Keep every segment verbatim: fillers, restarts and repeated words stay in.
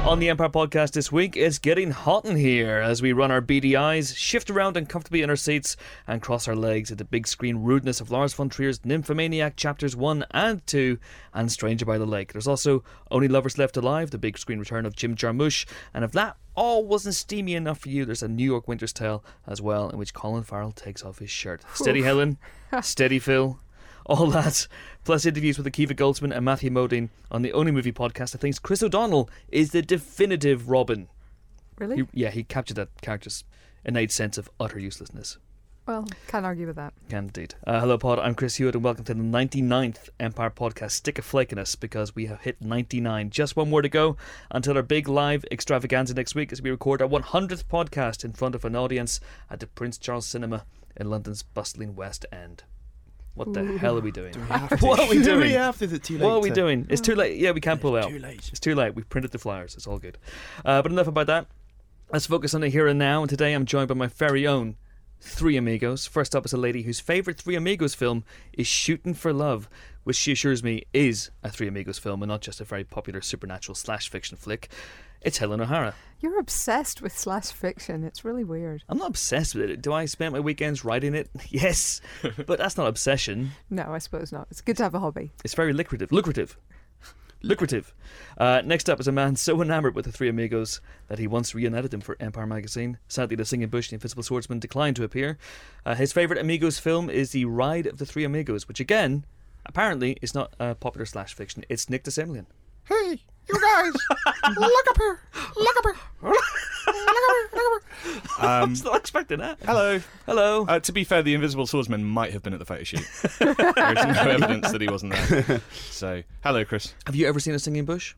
On the Empire Podcast this week, it's getting hot in here as we run our beady eyes, shift around uncomfortably in our seats, and cross our legs at the big screen rudeness of Lars von Trier's Nymphomaniac Chapters one and two and Stranger by the Lake. There's also Only Lovers Left Alive, the big screen return of Jim Jarmusch, and if that all wasn't steamy enough for you, there's a New York Winter's Tale as well, in which Colin Farrell takes off his shirt. Steady, Helen. Steady, Phil. All that, plus interviews with Akiva Goldsman and Matthew Modine on the only movie podcast that thinks Chris O'Donnell is the definitive Robin. Really? He, yeah, he captured that character's innate sense of utter uselessness. Well, can't argue with that. Can indeed. Uh, hello, Pod. I'm Chris Hewitt, and welcome to the ninety-ninth Empire Podcast. Stick a flake in us, because we have hit ninety-nine. Just one more to go until our big live extravaganza next week as we record our one hundredth podcast in front of an audience at the Prince Charles Cinema in London's bustling West End. What the Ooh. hell are we doing? Do we have to? What are we Do doing? we have to? Is it too late? What are we to- doing? It's too late. Yeah, we can't pull It's out. too late. It's too late. We've printed the flyers. It's all good. Uh, but enough about that. Let's focus on the here and now. And today I'm joined by my very own Three Amigos. First up is a lady whose favourite Three Amigos film is Shooting for Love, which she assures me is a Three Amigos film and not just a very popular supernatural slash fiction flick. It's Helen O'Hara. You're obsessed with slash fiction. It's really weird. I'm not obsessed with it. Do I spend my weekends writing it? Yes. But that's not obsession. No, I suppose not. It's good to have a hobby. It's very lucrative. Lucrative. Lucrative. Uh, next up is a man so enamoured with the Three Amigos that he once reunited them for Empire magazine. Sadly, the Singing Bush, the Invisible Swordsman, declined to appear. Uh, his favourite Amigos film is The Ride of the Three Amigos, which again, apparently, is not a popular slash fiction. It's Nick DeSemlian. Hey, you guys, look up here, look up here, look up here, look up here. I Um, was not expecting that. hello. Hello. Uh, to be fair, the Invisible Swordsman might have been at the photo shoot. There is no evidence that he wasn't there. So, hello, Chris. Have you ever seen a Singing Bush?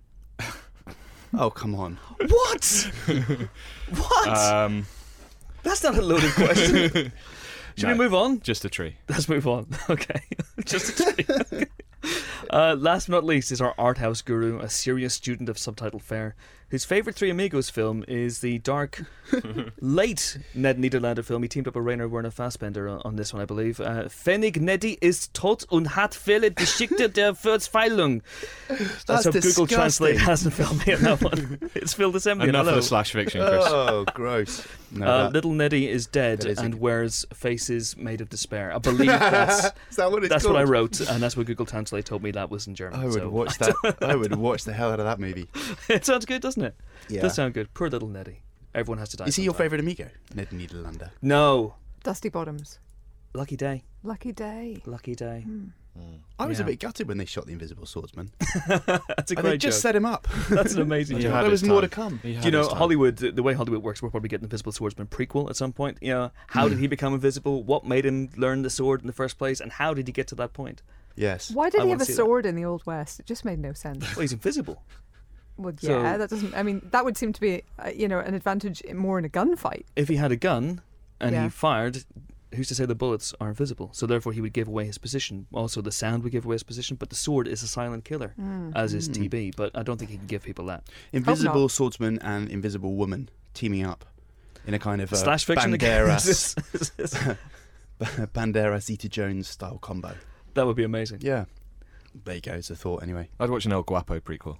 Oh, come on. What? What? Um, That's not a loaded question. Should no, we move on? Just a tree. Let's move on. Okay. Just a tree. Uh, last but not least is our art house guru, a serious student of subtitle fare, whose favourite Three Amigos film is the dark, late Ned Niederlander film. He teamed up with Rainer Werner Fassbender on, on this one, I believe. Uh, Pfennig Neddy ist tot und hat viele Geschichte der Verzweiflung. That's, That's how Google disgusting. Translate hasn't filmed me on that one. It's Phil DeSemlian. Enough Hello. of the slash fiction, Chris. Oh, gross. No, Uh, that- little Neddy is dead that is a and good- wears faces made of despair. I believe that's Is that what it's that's called? what I wrote, and that's what Google Translate told me that was in German. I would so watch that. I would watch the hell out of that movie. It sounds good, doesn't it? Yeah. Does sound good. Poor little Neddy. Everyone has to die. Is he your sometime. favourite amigo? Ned Niederlander. No. Dusty Bottoms. Lucky day. Lucky day. Lucky day. I was Yeah. a bit gutted when they shot the Invisible Swordsman. That's a And great they just joke. set him up. That's an amazing He joke. had There was his more to time. come. He had Do you know, his time. Hollywood, the the way Hollywood works, we'll probably get an Invisible Swordsman prequel at some point. You know, how did he become invisible? What made him learn the sword in the first place? And how did he get to that point? Yes. Why did I he wanna have a see that. sword in the Old West? It just made no sense. Well, he's invisible. Well, So- yeah, that doesn't. I mean, that would seem to be, uh, you know, an advantage in- more in a gunfight. If he had a gun and Yeah. he fired, who's to say the bullets are invisible? So therefore he would give away his position. Also the sound would give away his position, but the sword is a silent killer, Mm. as is T B. But I don't think he can give people that. Invisible not. Swordsman and Invisible Woman teaming up in a kind of uh, Slash fiction Banderas, again. Bandera Zeta Jones style combo. That would be amazing. Yeah. There you go. It's a thought anyway. I'd watch an El Guapo prequel.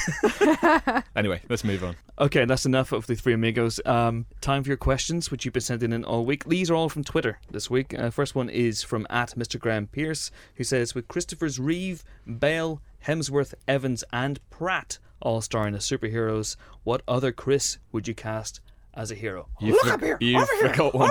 Anyway, let's move on. Okay, that's enough of the Three Amigos. Um, time for your questions, which you've been sending in all week. These are all from Twitter this week. Uh, first one is from at Mister Graham Pierce, who says, with Christopher's Reeve, Bale, Hemsworth, Evans and Pratt all starring as superheroes, what other Chris would you cast as a hero? You Look for- up here, You over here, forgot one.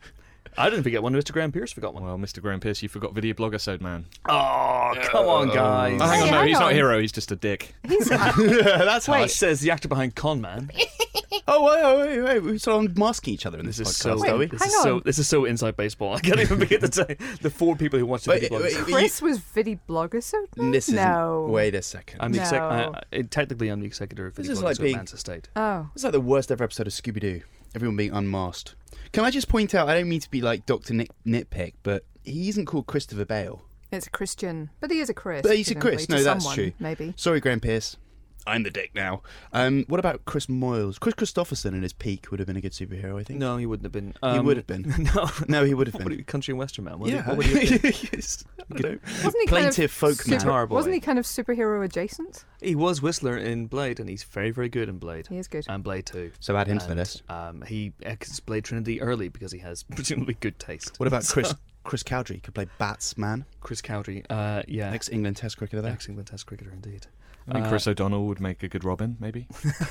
I didn't forget one. Mister Graham Pierce forgot one. Well, Mister Graham Pierce, you forgot Video Blogger Sode Man. Oh, come on, guys. Oh, hang Hey, on, no, hang he's not on. a hero, he's just a dick. He's uh, That's Wait. It says the actor behind Con Man. Oh, wait, wait, wait. We're sort of masking each other in this, This is podcast, so are we? this Hang is so on. this is so inside baseball. I can't even begin to say the four people who watch the Wait, video wait, blogs. wait. Chris was Vidi Blogger, so This is no. Wait a second. I'm the exec- No. I, I, technically I'm the executor of This Video is Bloggers like of being- Man's Estate. Oh, It's like the worst ever episode of Scooby Doo. Everyone being unmasked. Can I just point out? I don't mean to be like Doctor Nick Nitpick, but he isn't called Christopher Bale. it's a Christian, but he is a Chris. But he's a presumably, Chris. to No, that's someone, true. Maybe. Sorry, Graham Pierce. I'm the dick now. Um, what about Chris Moyles? Chris Christopherson in his peak would have been a good superhero, I think. No, he wouldn't have been. He Um, would have been. No, No, he would have What been. would he- country and western man. What yeah. Would he, what would he have been? Yes. I don't know. Wasn't he Plaintive kind of folk super- man. Guitar boy. Wasn't he kind of superhero adjacent? He was Whistler in Blade, and he's very, very good in Blade. He is good. And Blade two. So add him to the And, list. Um, he exits Blade Trinity early because he has presumably good taste. What about So- Chris Chris Cowdery? Could play Batsman. Chris Cowdery? Uh, yeah, Ex-England Test cricketer there. ex-England Test cricketer indeed. I think Uh, Chris O'Donnell would make a good Robin, maybe.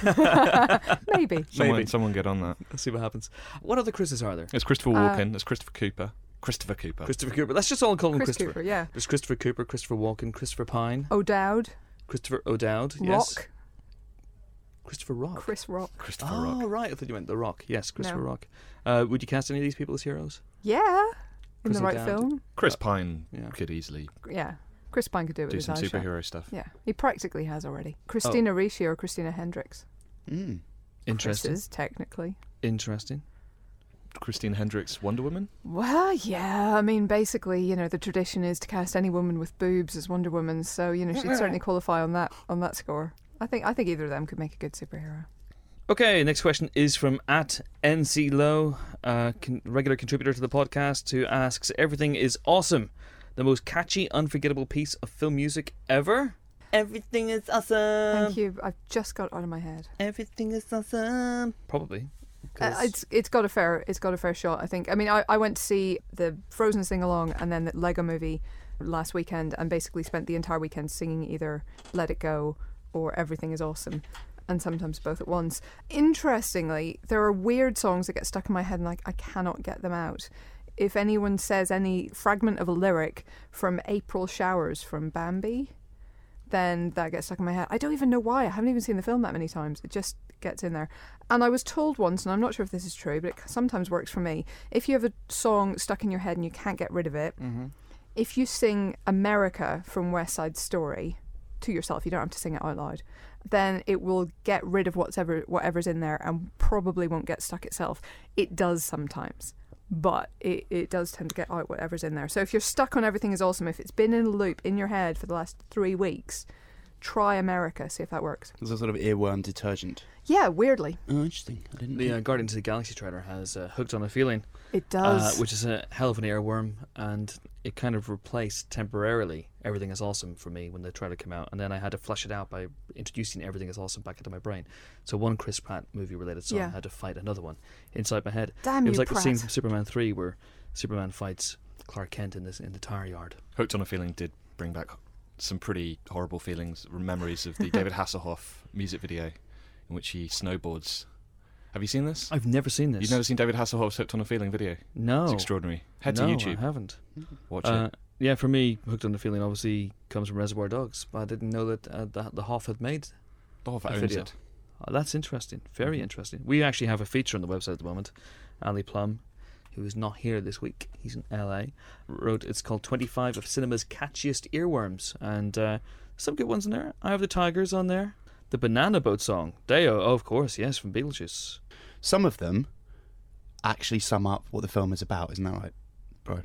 Maybe. Someone, Maybe. someone get on that. Let's see what happens. What other Chris's are there? There's Christopher Uh, Walken. There's Christopher Cooper. Christopher Cooper. Christopher Cooper. Let's just all call him Chris Christopher. Cooper, yeah. There's Christopher Cooper, Christopher Walken, Christopher Pine, O'Dowd, Christopher O'Dowd. Rock, Yes. Christopher Rock. Chris Rock. Christopher oh, Rock. right. I thought you meant The Rock. Yes, Christopher No. Rock. Uh, would you cast any of these people as heroes? Yeah. In Chris the right O'Dowd. film. Chris Pine Yeah. could easily Yeah. Chris Pine could do it with do his some eyes shut. superhero stuff. Yeah. He practically has already. Christina Ricci or Christina Hendricks. Mm. Interesting. Chris's, technically. Interesting. Christine Hendricks, Wonder Woman. Well, yeah. I mean, basically, you know, the tradition is to cast any woman with boobs as Wonder Woman, so you know she'd certainly qualify on that on that score. I think I think either of them could make a good superhero. Okay, next question is from at N C Low, uh, con- regular contributor to the podcast, who asks, "Everything is awesome. The most catchy, unforgettable piece of film music ever? Everything is awesome. Thank you. I've just got it out of my head. Everything is awesome. Probably. Uh, 'cause- it's it's got a fair it's got a fair shot. I think. I mean, I, I went to see the Frozen sing along and then the Lego Movie last weekend, and basically spent the entire weekend singing either Let It Go or Everything Is Awesome, and sometimes both at once. Interestingly, there are weird songs that get stuck in my head, and like I cannot get them out. If anyone says any fragment of a lyric from April Showers from Bambi, then that gets stuck in my head. I don't even know why. I haven't even seen the film that many times. It just gets in there. And I was told once, and I'm not sure if this is true, but it sometimes works for me. If you have a song stuck in your head and you can't get rid of it, Mhm. if you sing America from West Side Story to yourself, you don't have to sing it out loud, then it will get rid of whatever whatever's in there and probably won't get stuck itself. It does sometimes. But it, it does tend to get out whatever's in there. So if you're stuck on Everything Is Awesome, if it's been in a loop in your head for the last three weeks, try America, see if that works. There's a sort of earworm detergent. Yeah, weirdly. Oh, interesting. I didn't The know. uh, Guardians of the Galaxy trailer has uh, Hooked on a Feeling, It uh, does. which is a hell of an earworm, and it kind of replaced temporarily Everything Is Awesome for me when the trailer came out, and then I had to flush it out by introducing Everything Is Awesome back into my brain. So one Chris Pratt movie-related song Yeah. had to fight another one inside my head. Damn it was you, like the scene Pratt. from Superman three where Superman fights Clark Kent in this in the tire yard. Hooked on a Feeling did bring back some pretty horrible feelings, memories of the David Hasselhoff music video in which he snowboards. Have you seen this? I've never seen this. You've never seen David Hasselhoff's Hooked on a Feeling video? No. It's extraordinary. Head no, to YouTube. I haven't. Watch Uh, it. yeah, for me, Hooked on the Feeling obviously comes from Reservoir Dogs, but I didn't know that uh, the, the Hoff had made Oh, a owns video. it. Oh, that's interesting. Very Mhm. interesting. We actually have a feature on the website at the moment. Ali Plum, who is not here this week, he's in L A, wrote, it's called twenty-five of Cinema's Catchiest Earworms, and uh, some good ones in there. Eye of the Tigers on there. The Banana Boat song. Deo, oh, of course, yes, from Beetlejuice. Some of them actually sum up what the film is about, isn't that right, bro?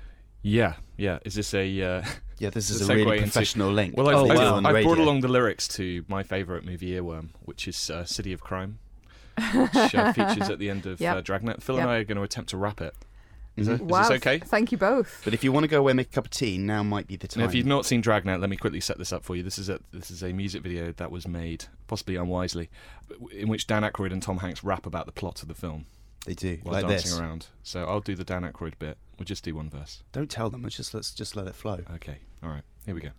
Yeah, yeah. Is this a... Uh, Yeah, this It's is a a really segue into- professional link. well, I've, Oh, I've, wow. on the I've brought radio. along the lyrics to my favourite movie earworm, which is uh, City of Crime, which uh, features at the end of Yep. uh, Dragnet. Phil and Yep. I are going to attempt to rap it. Is, Mhm. it, is wow. this okay? Thank you both. But if you want to go away and make a cup of tea, now might be the time. Now, if you've not seen Dragnet, let me quickly set this up for you. This is a this is a music video that was made, possibly unwisely, in which Dan Aykroyd and Tom Hanks rap about the plot of the film They do, while like dancing this. around. So I'll do the Dan Aykroyd bit. We'll just do one verse. Don't tell them. Let's just let's just let it flow. Okay, all right, here we go.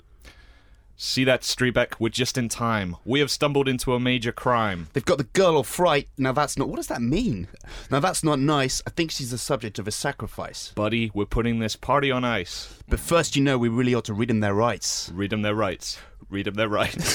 See that, Strebeck? We're just in time. We have stumbled into a major crime. They've got the girl of fright. Now that's not. What does that mean? Now that's not nice. I think she's the subject of a sacrifice. Buddy, we're putting this party on ice. But first, you know, we really ought to read them their rights. Read them their rights. Read them their rights.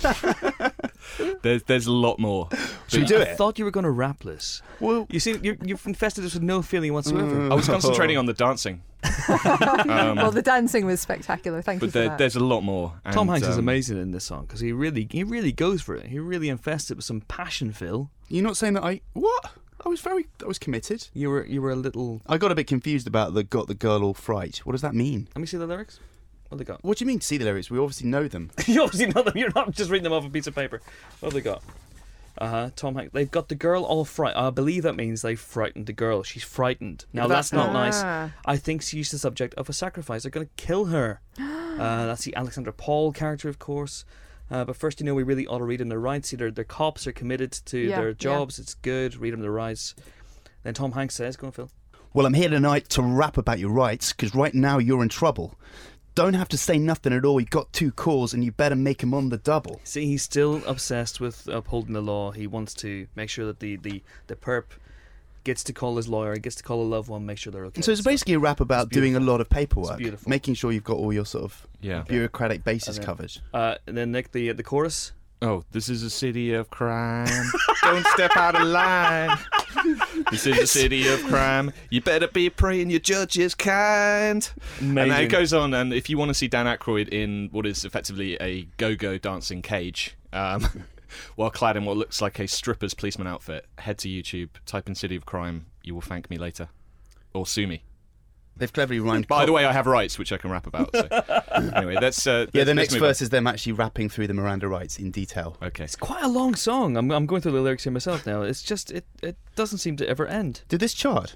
there's there's a lot more. Should we do I it? thought you were going to rap this. Well, You see, you, you've infested us with no feeling whatsoever. I was concentrating on the dancing, um, well, the dancing was spectacular. Thank you but for there, that. there's a lot more. And, Tom Hanks is um, amazing in this song because he really, he really goes for it. He really infests it with some passion. Phil, you're not saying that I what? I was very. I was committed. you were, you were a little. I got a bit confused about the got the girl all fright. What does that mean? Let me see the lyrics. What they got? What do you mean to see the lyrics? We obviously know them. You obviously know them. You're not just reading them off a piece of paper. What have they got? Uh huh. Tom Hanks. They've got the girl all fright. I believe that means they frightened the girl. She's frightened. Now but that's, that's not not- nice. Ah. I think she's the subject of a sacrifice. They're going to kill her. uh, that's the Alexander Paul character, of course. Uh, but first, you know, we really ought to read them their rights. See, their, their cops are committed to Yeah, their yeah. jobs. It's good. Read them their rights. Then Tom Hanks says, "Go on, Phil." Well, I'm here tonight to rap about your rights, because right now you're in trouble. Don't have to say nothing at all. You got two calls, and you better make 'em on the double. See, he's still obsessed with upholding the law. He wants to make sure that the, the, the perp gets to call his lawyer, gets to call a loved one, make sure they're okay. So it's basically a rap about It's doing a beautiful. lot of paperwork, It's beautiful. making sure you've got all your sort of Yeah. bureaucratic bases And then- covered. Uh, and then Nick, the the chorus. Oh, this is a city of crime. Don't step out of line. This is a city of crime. You better be praying your judge is kind. And then it goes on, and if you want to see Dan Aykroyd in what is effectively a go-go dancing cage, um, while clad in what looks like a stripper's policeman outfit, head to YouTube, type in City of Crime. You will thank me later. Or sue me. They've cleverly rhymed. By the way, I have rights, which I can rap about. So. Anyway, that's... Uh, yeah, the let's next move verse is them actually rapping through the Miranda rights in detail. on. Okay. It's quite a long song. I'm I'm going through the lyrics here myself now. It's just it, it doesn't seem to ever end. Did this chart?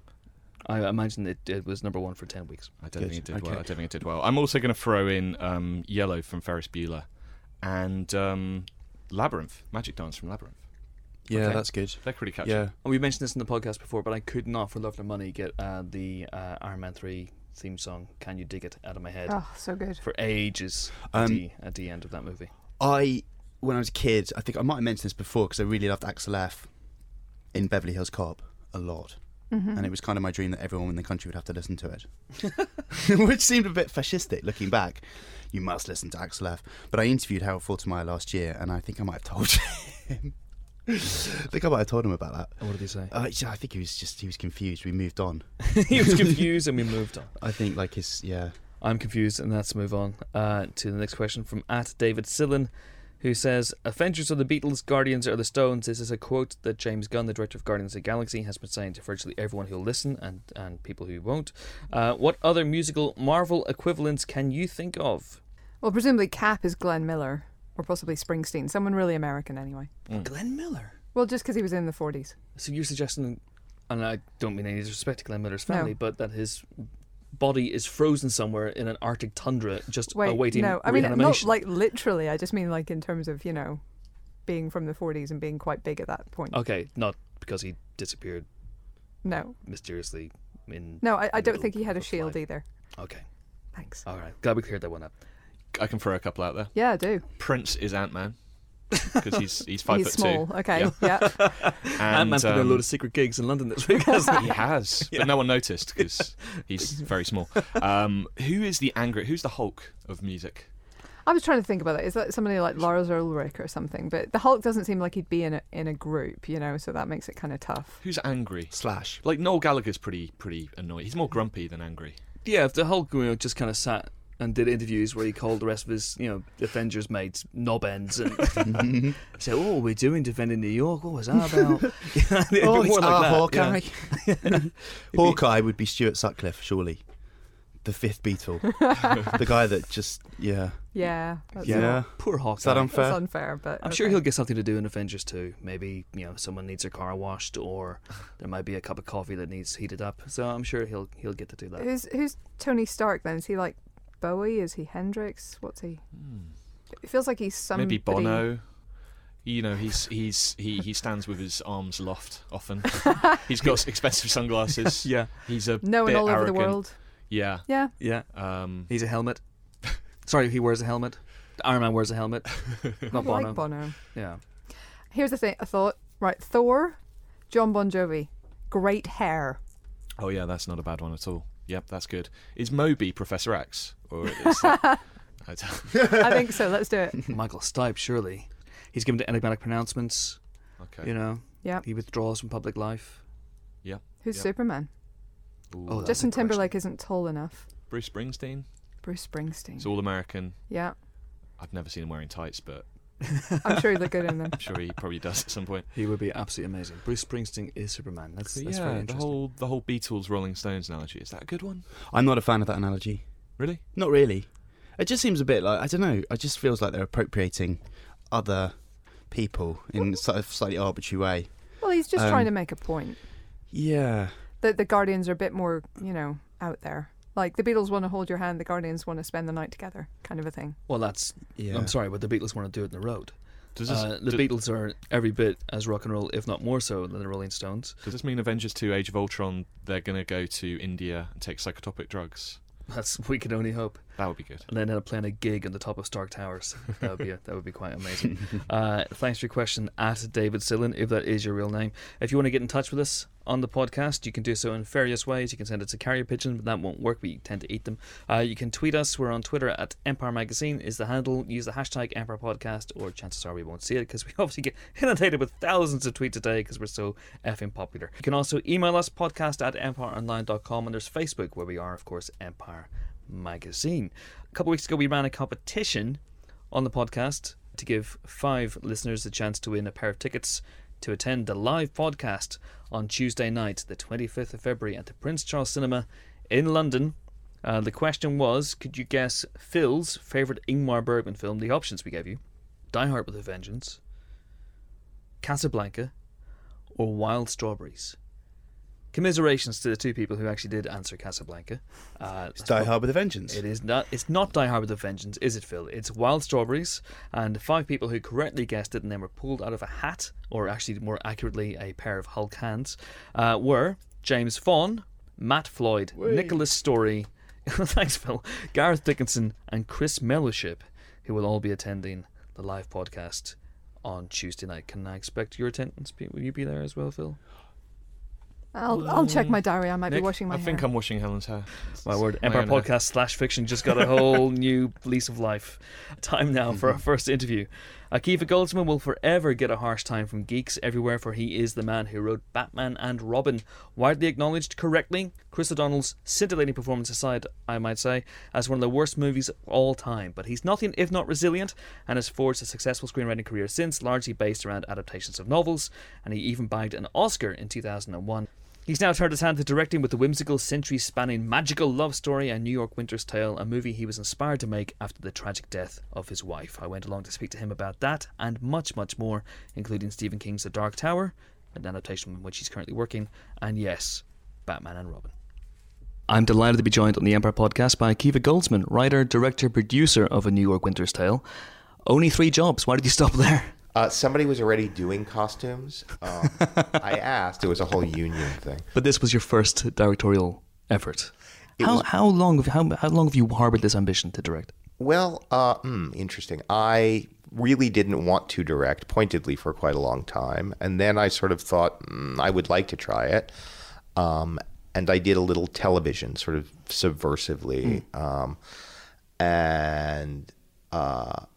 I imagine it, it was number one for ten weeks. I don't Good. think it did Okay. well. I don't think it did well. I'm also going to throw in um, Yellow from Ferris Bueller and um, Labyrinth, Magic Dance from Labyrinth. Yeah, Okay. that's good. They're pretty catchy. Yeah. And we mentioned this in the podcast before, but I could not, for love nor money, get uh, the uh, Iron Man three theme song, "Can You Dig It," out of my head Oh, so good. for ages at, Um, the, at the end of that movie. I, when I was a kid, I think I might have mentioned this before because I really loved Axel F in Beverly Hills Cop a lot. Mm-hmm. And it was kind of my dream that everyone in the country would have to listen to it. Which seemed a bit fascistic looking back. You must listen to Axel F. But I interviewed Harold Faltermeyer last year, and I think I might have told him. I think I might have told him about that. What did he say? Uh, yeah, I think he was just, he was confused. We moved on. He was confused and we moved on. I think like his, yeah. I'm confused, and let's move on uh, to the next question from at David Sillen, who says, "Avengers are the Beatles, Guardians are the Stones." This is a quote that James Gunn, the director of Guardians of the Galaxy, has been saying to virtually everyone who'll listen and, and people who won't. Uh, what other musical Marvel equivalents can you think of? Well, presumably Cap is Glenn Miller, or possibly Springsteen. Someone really American, anyway. Mm. Glenn Miller. Well, just because he was in the forties. So you're suggesting, and I don't mean any disrespect to Glenn Miller's family, No. but that his body is frozen somewhere in an Arctic tundra, just Wait, awaiting no, I mean not reanimation. like literally. I just mean like in terms of you know, being from the forties and being quite big at that point. Okay, not because he disappeared No, mysteriously in. no, I, I the don't middle think he had a of shield flight. either. Okay, Thanks. all right. Glad we cleared that one up. I can throw a couple out there. Yeah, I do. Prince is Ant-Man. Because he's he's five He's foot small. two. Okay, yeah. And Ant-Man's been doing a um, load of secret gigs in London this week, hasn't he he? has, Yeah. but no one noticed because he's very small. Um, who is the angry? Who's the Hulk of music? I was trying to think about that. Is that somebody like Lars Ulrich or something? But the Hulk doesn't seem like he'd be in a in a group, you know. So that makes it kind of tough. Who's angry? Slash. Like Noel Gallagher's pretty pretty annoyed. He's more grumpy than angry. Yeah, if the Hulk, you know, just kind of sat and did interviews where he called the rest of his, you know, Avengers mates knob ends and said, "Oh, we're doing defending New York. What was that about?" It'd be Oh, more it's like our that, Hawkeye. yeah. Hawkeye would be Stuart Sutcliffe, surely. The fifth Beatle. The guy that just, yeah. Yeah. That's Yeah. Poor Hawkeye. Is that unfair? That's unfair, but I'm sure okay. he'll get something to do in Avengers too. Maybe, you know, someone needs their car washed, or there might be a cup of coffee that needs heated up. So I'm sure he'll he'll get to do that. Who's who's Tony Stark then? Is he like Bowie? Is he Hendrix? What's he? It feels like he's somebody. Maybe Bono. You know, he's he's he, he stands with his arms aloft often. He's got expensive sunglasses. Yeah, He's a No one bit all over arrogant. the world. Yeah. Yeah. yeah. Um, He's a helmet. Sorry, he wears a helmet. Iron Man wears a helmet. Not I Bono. like Bono. Yeah. Here's the thing. I thought, right, Thor, John Bon Jovi, great hair. oh yeah, that's not a bad one at all. Yep, that's good. Is Moby Professor X or is that, I don't- I think so. Let's do it. Michael Stipe, surely. He's given to enigmatic pronouncements. okay. You know, Yeah. he withdraws from public life. Who's Yep. Superman? Ooh. Oh, that's Justin a question. Timberlake isn't tall enough. Bruce Springsteen. Bruce Springsteen. It's all American. Yeah. I've never seen him wearing tights, but I'm sure he'd look good in them. I'm sure he probably does at some point. He would be absolutely amazing. Bruce Springsteen is Superman. That's, But that's yeah, very the interesting. whole the whole Beatles Rolling Stones analogy, is that a good one? I'm not a fan of that analogy. Really? Not really. It just seems a bit like, I don't know, it just feels like they're appropriating other people in a slightly arbitrary way. Well, he's just Um, trying to make a point. Yeah. That the Guardians are a bit more, you know, out there. Like, the Beatles want to hold your hand, the Guardians want to spend the night together, kind of a thing. Well, that's... Yeah. I'm sorry, but the Beatles want to do it in the road. Does this, Uh, the do- Beatles are every bit as rock and roll, if not more so, than the Rolling Stones. Does this mean Avengers two Age of Ultron, they're going to go to India and take psychotropic drugs? That's we can only hope. That would be good. And then end up playing a gig on the top of Stark Towers. That would be a, that would be quite amazing. uh, thanks for your question at David Sillen, if that is your real name. If you want to get in touch with us on the podcast, you can do so in various ways. You can send it to Carrier Pigeon, but that won't work. We tend to eat them. Uh, you can tweet us. We're on Twitter at Empire Magazine is the handle. Use the hashtag Empire Podcast, or chances are we won't see it because we obviously get inundated with thousands of tweets a day because we're so effing popular. You can also email us, podcast at empire online dot com, and there's Facebook where we are, of course, Empire Magazine. A couple of weeks ago we ran a competition on the podcast to give five listeners a chance to win a pair of tickets to attend the live podcast on Tuesday night, the twenty-fifth of February, at the Prince Charles Cinema in London. Uh, the question was, could you guess Phil's favourite Ingmar Bergman film? The options we gave you: Die Hard with a Vengeance, Casablanca, or Wild Strawberries. Commiserations to the two people who actually did answer Casablanca. Uh, It's Die Hard with a Vengeance. It is not. It's not Die Hard with a Vengeance, is it, Phil? It's Wild Strawberries, and five people who correctly guessed it and then were pulled out of a hat, or actually more accurately, a pair of Hulk hands, uh, were James Fawn, Matt Floyd, Whee. Nicholas Story, thanks, Phil, Gareth Dickinson, and Chris Mellowship, who will all be attending the live podcast on Tuesday night. Can I expect your attendance? Will you be there as well, Phil? I'll I'll check my diary. I might Nick, be washing my I hair. think I'm washing Helen's hair. My word, My Empire own hair. Podcast slash fiction just got a whole new lease of life. Time now for our first interview. Akiva Goldsman will forever get a harsh time from geeks everywhere, for he is the man who wrote Batman and Robin. Widely acknowledged correctly, Chris O'Donnell's scintillating performance aside, I might say, as one of the worst movies of all time. But he's nothing if not resilient, and has forged a successful screenwriting career since, largely based around adaptations of novels, and he even bagged an Oscar in two thousand one. He's now turned his hand to directing with the whimsical, century-spanning magical love story A New York Winter's Tale, a movie he was inspired to make after the tragic death of his wife. I went along to speak to him about that and much, much more, including Stephen King's The Dark Tower, an adaptation on which he's currently working, and yes, Batman and Robin. I'm delighted to be joined on the Empire Podcast by Akiva Goldsman, writer, director, producer of A New York Winter's Tale. Only three jobs. Why did you stop there? Uh, somebody was already doing costumes. Um, I asked. It was a whole union thing. But this was your first directorial effort. It How was- how long have how how long have you harbored this ambition to direct? Well, uh, mm, interesting. I really didn't want to direct pointedly for quite a long time. And then I sort of thought mm, I would like to try it. Um, and I did a little television sort of subversively. Mm. Um, and... Uh,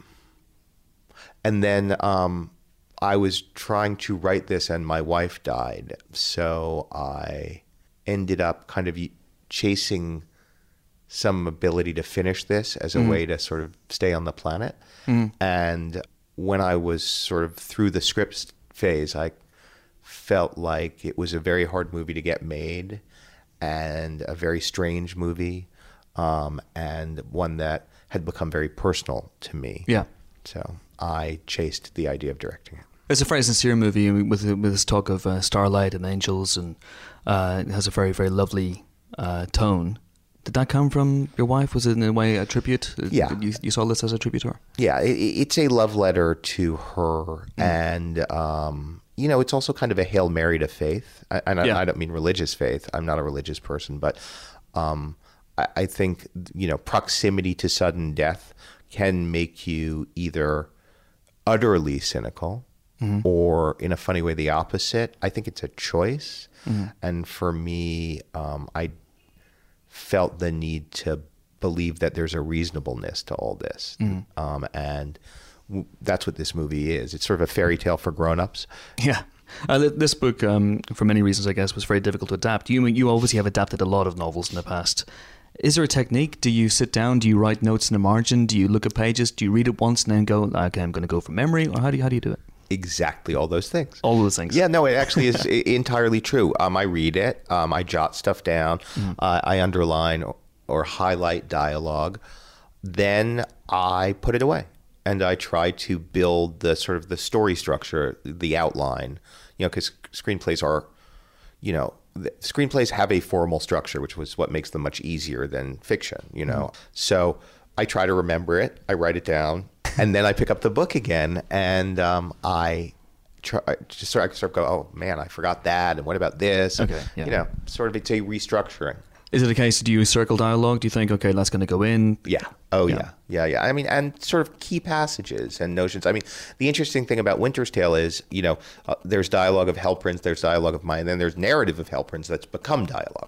And then um, I was trying to write this and my wife died. So I ended up kind of chasing some ability to finish this as a mm. way to sort of stay on the planet. Mm. And when I was sort of through the script phase, I felt like it was a very hard movie to get made and a very strange movie, um, and one that had become very personal to me. Yeah. So I chased the idea of directing it. It's a very sincere movie with with this talk of uh, starlight and angels, and uh, it has a very, very lovely uh, tone. Did that come from your wife? Was it in a way a tribute? Yeah. You, you saw this as a tribute to her? Yeah, it, it's a love letter to her. Mm. And, um, you know, it's also kind of a Hail Mary to faith. I, and yeah. I, I don't mean religious faith. I'm not a religious person. But um, I, I think, you know, proximity to sudden death can make you either utterly cynical mm-hmm. or, in a funny way, the opposite. I think it's a choice. Mm-hmm. And for me, um, I felt the need to believe that there's a reasonableness to all this. Mm. Um, and w- that's what this movie is. It's sort of a fairy tale for grown-ups. Yeah. Uh, this book, um, for many reasons, I guess, was very difficult to adapt. You you obviously have adapted a lot of novels in the past. Is there a technique? Do you sit down? Do you write notes in the margin? Do you look at pages? Do you read it once and then go, okay, I'm going to go from memory? Or how do you, how do you do it? Exactly all those things. All those things. Yeah, no, it actually is entirely true. Um, I read it. Um, I jot stuff down. Mm. Uh, I underline or, or highlight dialogue. then I put it away and I tried to build the sort of the story structure, the outline, you know, because screenplays are, you know, the screenplays have a formal structure, which was what makes them much easier than fiction, you know. Mm. So I try to remember it, I write it down, and then I pick up the book again, and um, I try just sort of, sort of go, oh man, I forgot that, and what about this? Okay, yeah. You know, sort of it's a restructuring. Is it a case, do you circle dialogue? Do you think, okay, that's going to go in? Yeah. Oh, yeah. Yeah. yeah. Yeah, I mean, and sort of key passages and notions. I mean, the interesting thing about Winter's Tale is, you know, uh, there's dialogue of Hellprince, there's dialogue of mine, and then there's narrative of Hellprince that's become dialogue.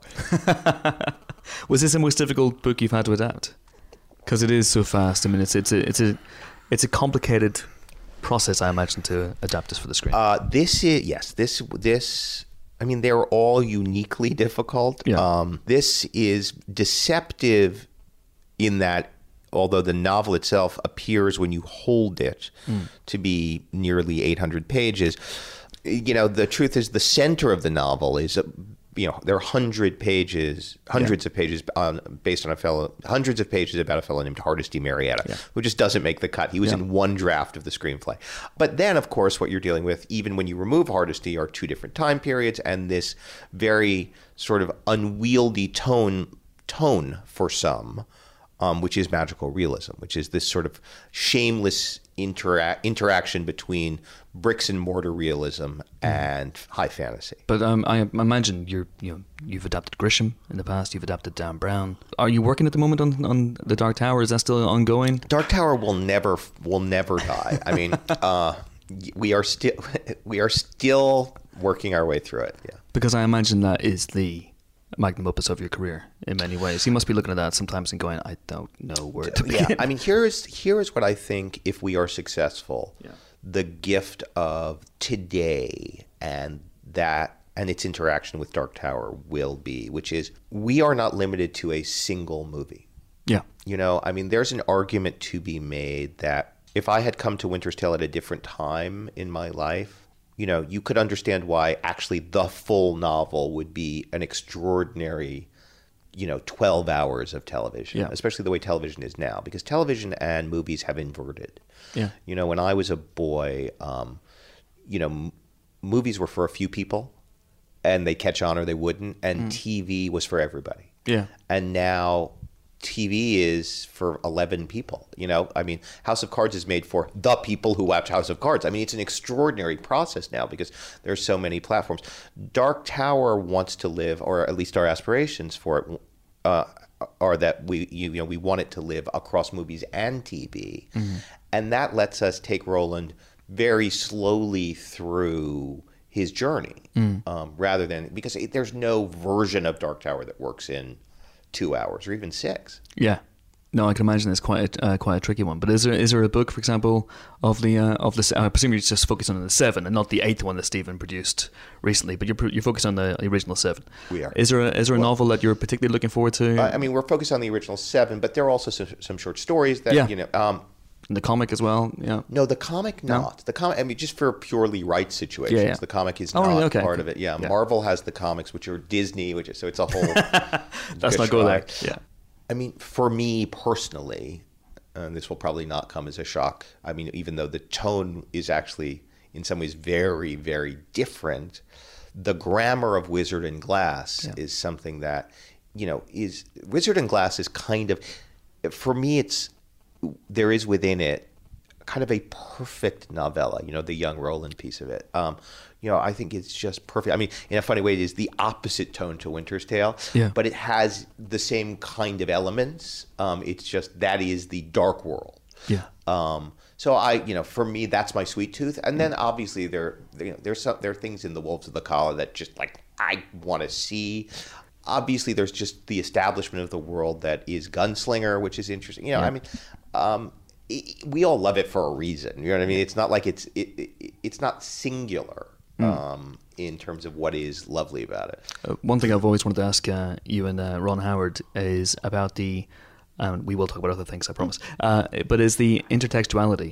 Was this the most difficult book you've had to adapt? Because it is so fast. I mean, it's it's a it's a it's a complicated process, I imagine, to adapt this for the screen. Uh, this is yes. This this. I mean, they're all uniquely difficult. Yeah. Um, this is deceptive in that, although the novel itself appears when you hold it mm. to be nearly eight hundred pages, you know, the truth is the center of the novel is, you know, there are hundred pages, hundreds yeah. of pages on, based on a fellow, hundreds of pages about a fellow named Hardesty Marietta, yeah. who just doesn't make the cut. He was yeah. in one draft of the screenplay. But then, of course, what you're dealing with, even when you remove Hardesty, are two different time periods and this very sort of unwieldy tone, tone for some, um, which is magical realism, which is this sort of shameless intera- interaction between bricks and mortar realism and high fantasy. But um, I imagine you're, you know, you've adapted Grisham in the past. You've adapted Dan Brown. Are you working at the moment on on the Dark Tower? Is that still ongoing? Dark Tower will never will never die. I mean, uh, we are still we are still working our way through it. Yeah. Because I imagine that is the magnum opus of your career in many ways. You must be looking at that sometimes and going, I don't know where to begin. Yeah. I mean, here's here's what I think if we are successful. Yeah. The gift of today and that and its interaction with Dark Tower will be, which is we are not limited to a single movie. Yeah. You know, I mean, there's an argument to be made that if I had come to Winter's Tale at a different time in my life, you know, you could understand why actually the full novel would be an extraordinary, you know, twelve hours of television, yeah. especially the way television is now, because television and movies have inverted. Yeah. You know, when I was a boy, um, you know, m- movies were for a few people and they catch on or they wouldn't. And mm. T V was for everybody. Yeah. And now T V is for eleven people. You know, I mean, House of Cards is made for the people who watch House of Cards. I mean, it's an extraordinary process now because there's so many platforms. Dark Tower wants to live, or at least our aspirations for it, uh, are that we you, you know we want it to live across movies and T V. Mm-hmm. And that lets us take Roland very slowly through his journey, mm. um, rather than because it, there's no version of Dark Tower that works in two hours or even six. Yeah, no, I can imagine it's quite a, uh, quite a tricky one. But is there is there a book, for example, of the uh, of the? I presume you're just focused on the seven and not the eighth one that Stephen produced recently. But you're you're focused on the original seven. We are. Is there a, is there a well, novel that you're particularly looking forward to? Uh, I mean, we're focused on the original seven, but there are also some, some short stories that yeah. you know. Um, And the comic as well, yeah. No, the comic not. No? The comic, I mean, just for purely rights situations, yeah, yeah. the comic is oh, not okay. part of it. Yeah, yeah, Marvel has the comics, which are Disney, which is so it's a whole. Let's not go there. Yeah. I mean, for me personally, and this will probably not come as a shock. I mean, even though the tone is actually in some ways very, very different, the grammar of Wizard and Glass yeah. is something that, you know, is Wizard and Glass is kind of, for me, it's. There is within it kind of a perfect novella, you know, the young Roland piece of it. Um, you know, I think it's just perfect. I mean, in a funny way, it is the opposite tone to Winter's Tale, yeah. but it has the same kind of elements. Um, it's just that is the dark world. Yeah. Um, so I, you know, for me, that's my sweet tooth. And then obviously there, you know, there's some, there are things in the Wolves of the Collar that just like I want to see. Obviously, there's just the establishment of the world that is Gunslinger, which is interesting. You know, yeah. I mean, um, it, we all love it for a reason. You know what I mean? It's not like it's it, it, it's not singular mm. um, in terms of what is lovely about it. Uh, one thing I've always wanted to ask uh, you and uh, Ron Howard is about the, and we will talk about other things, I promise, uh, but is the intertextuality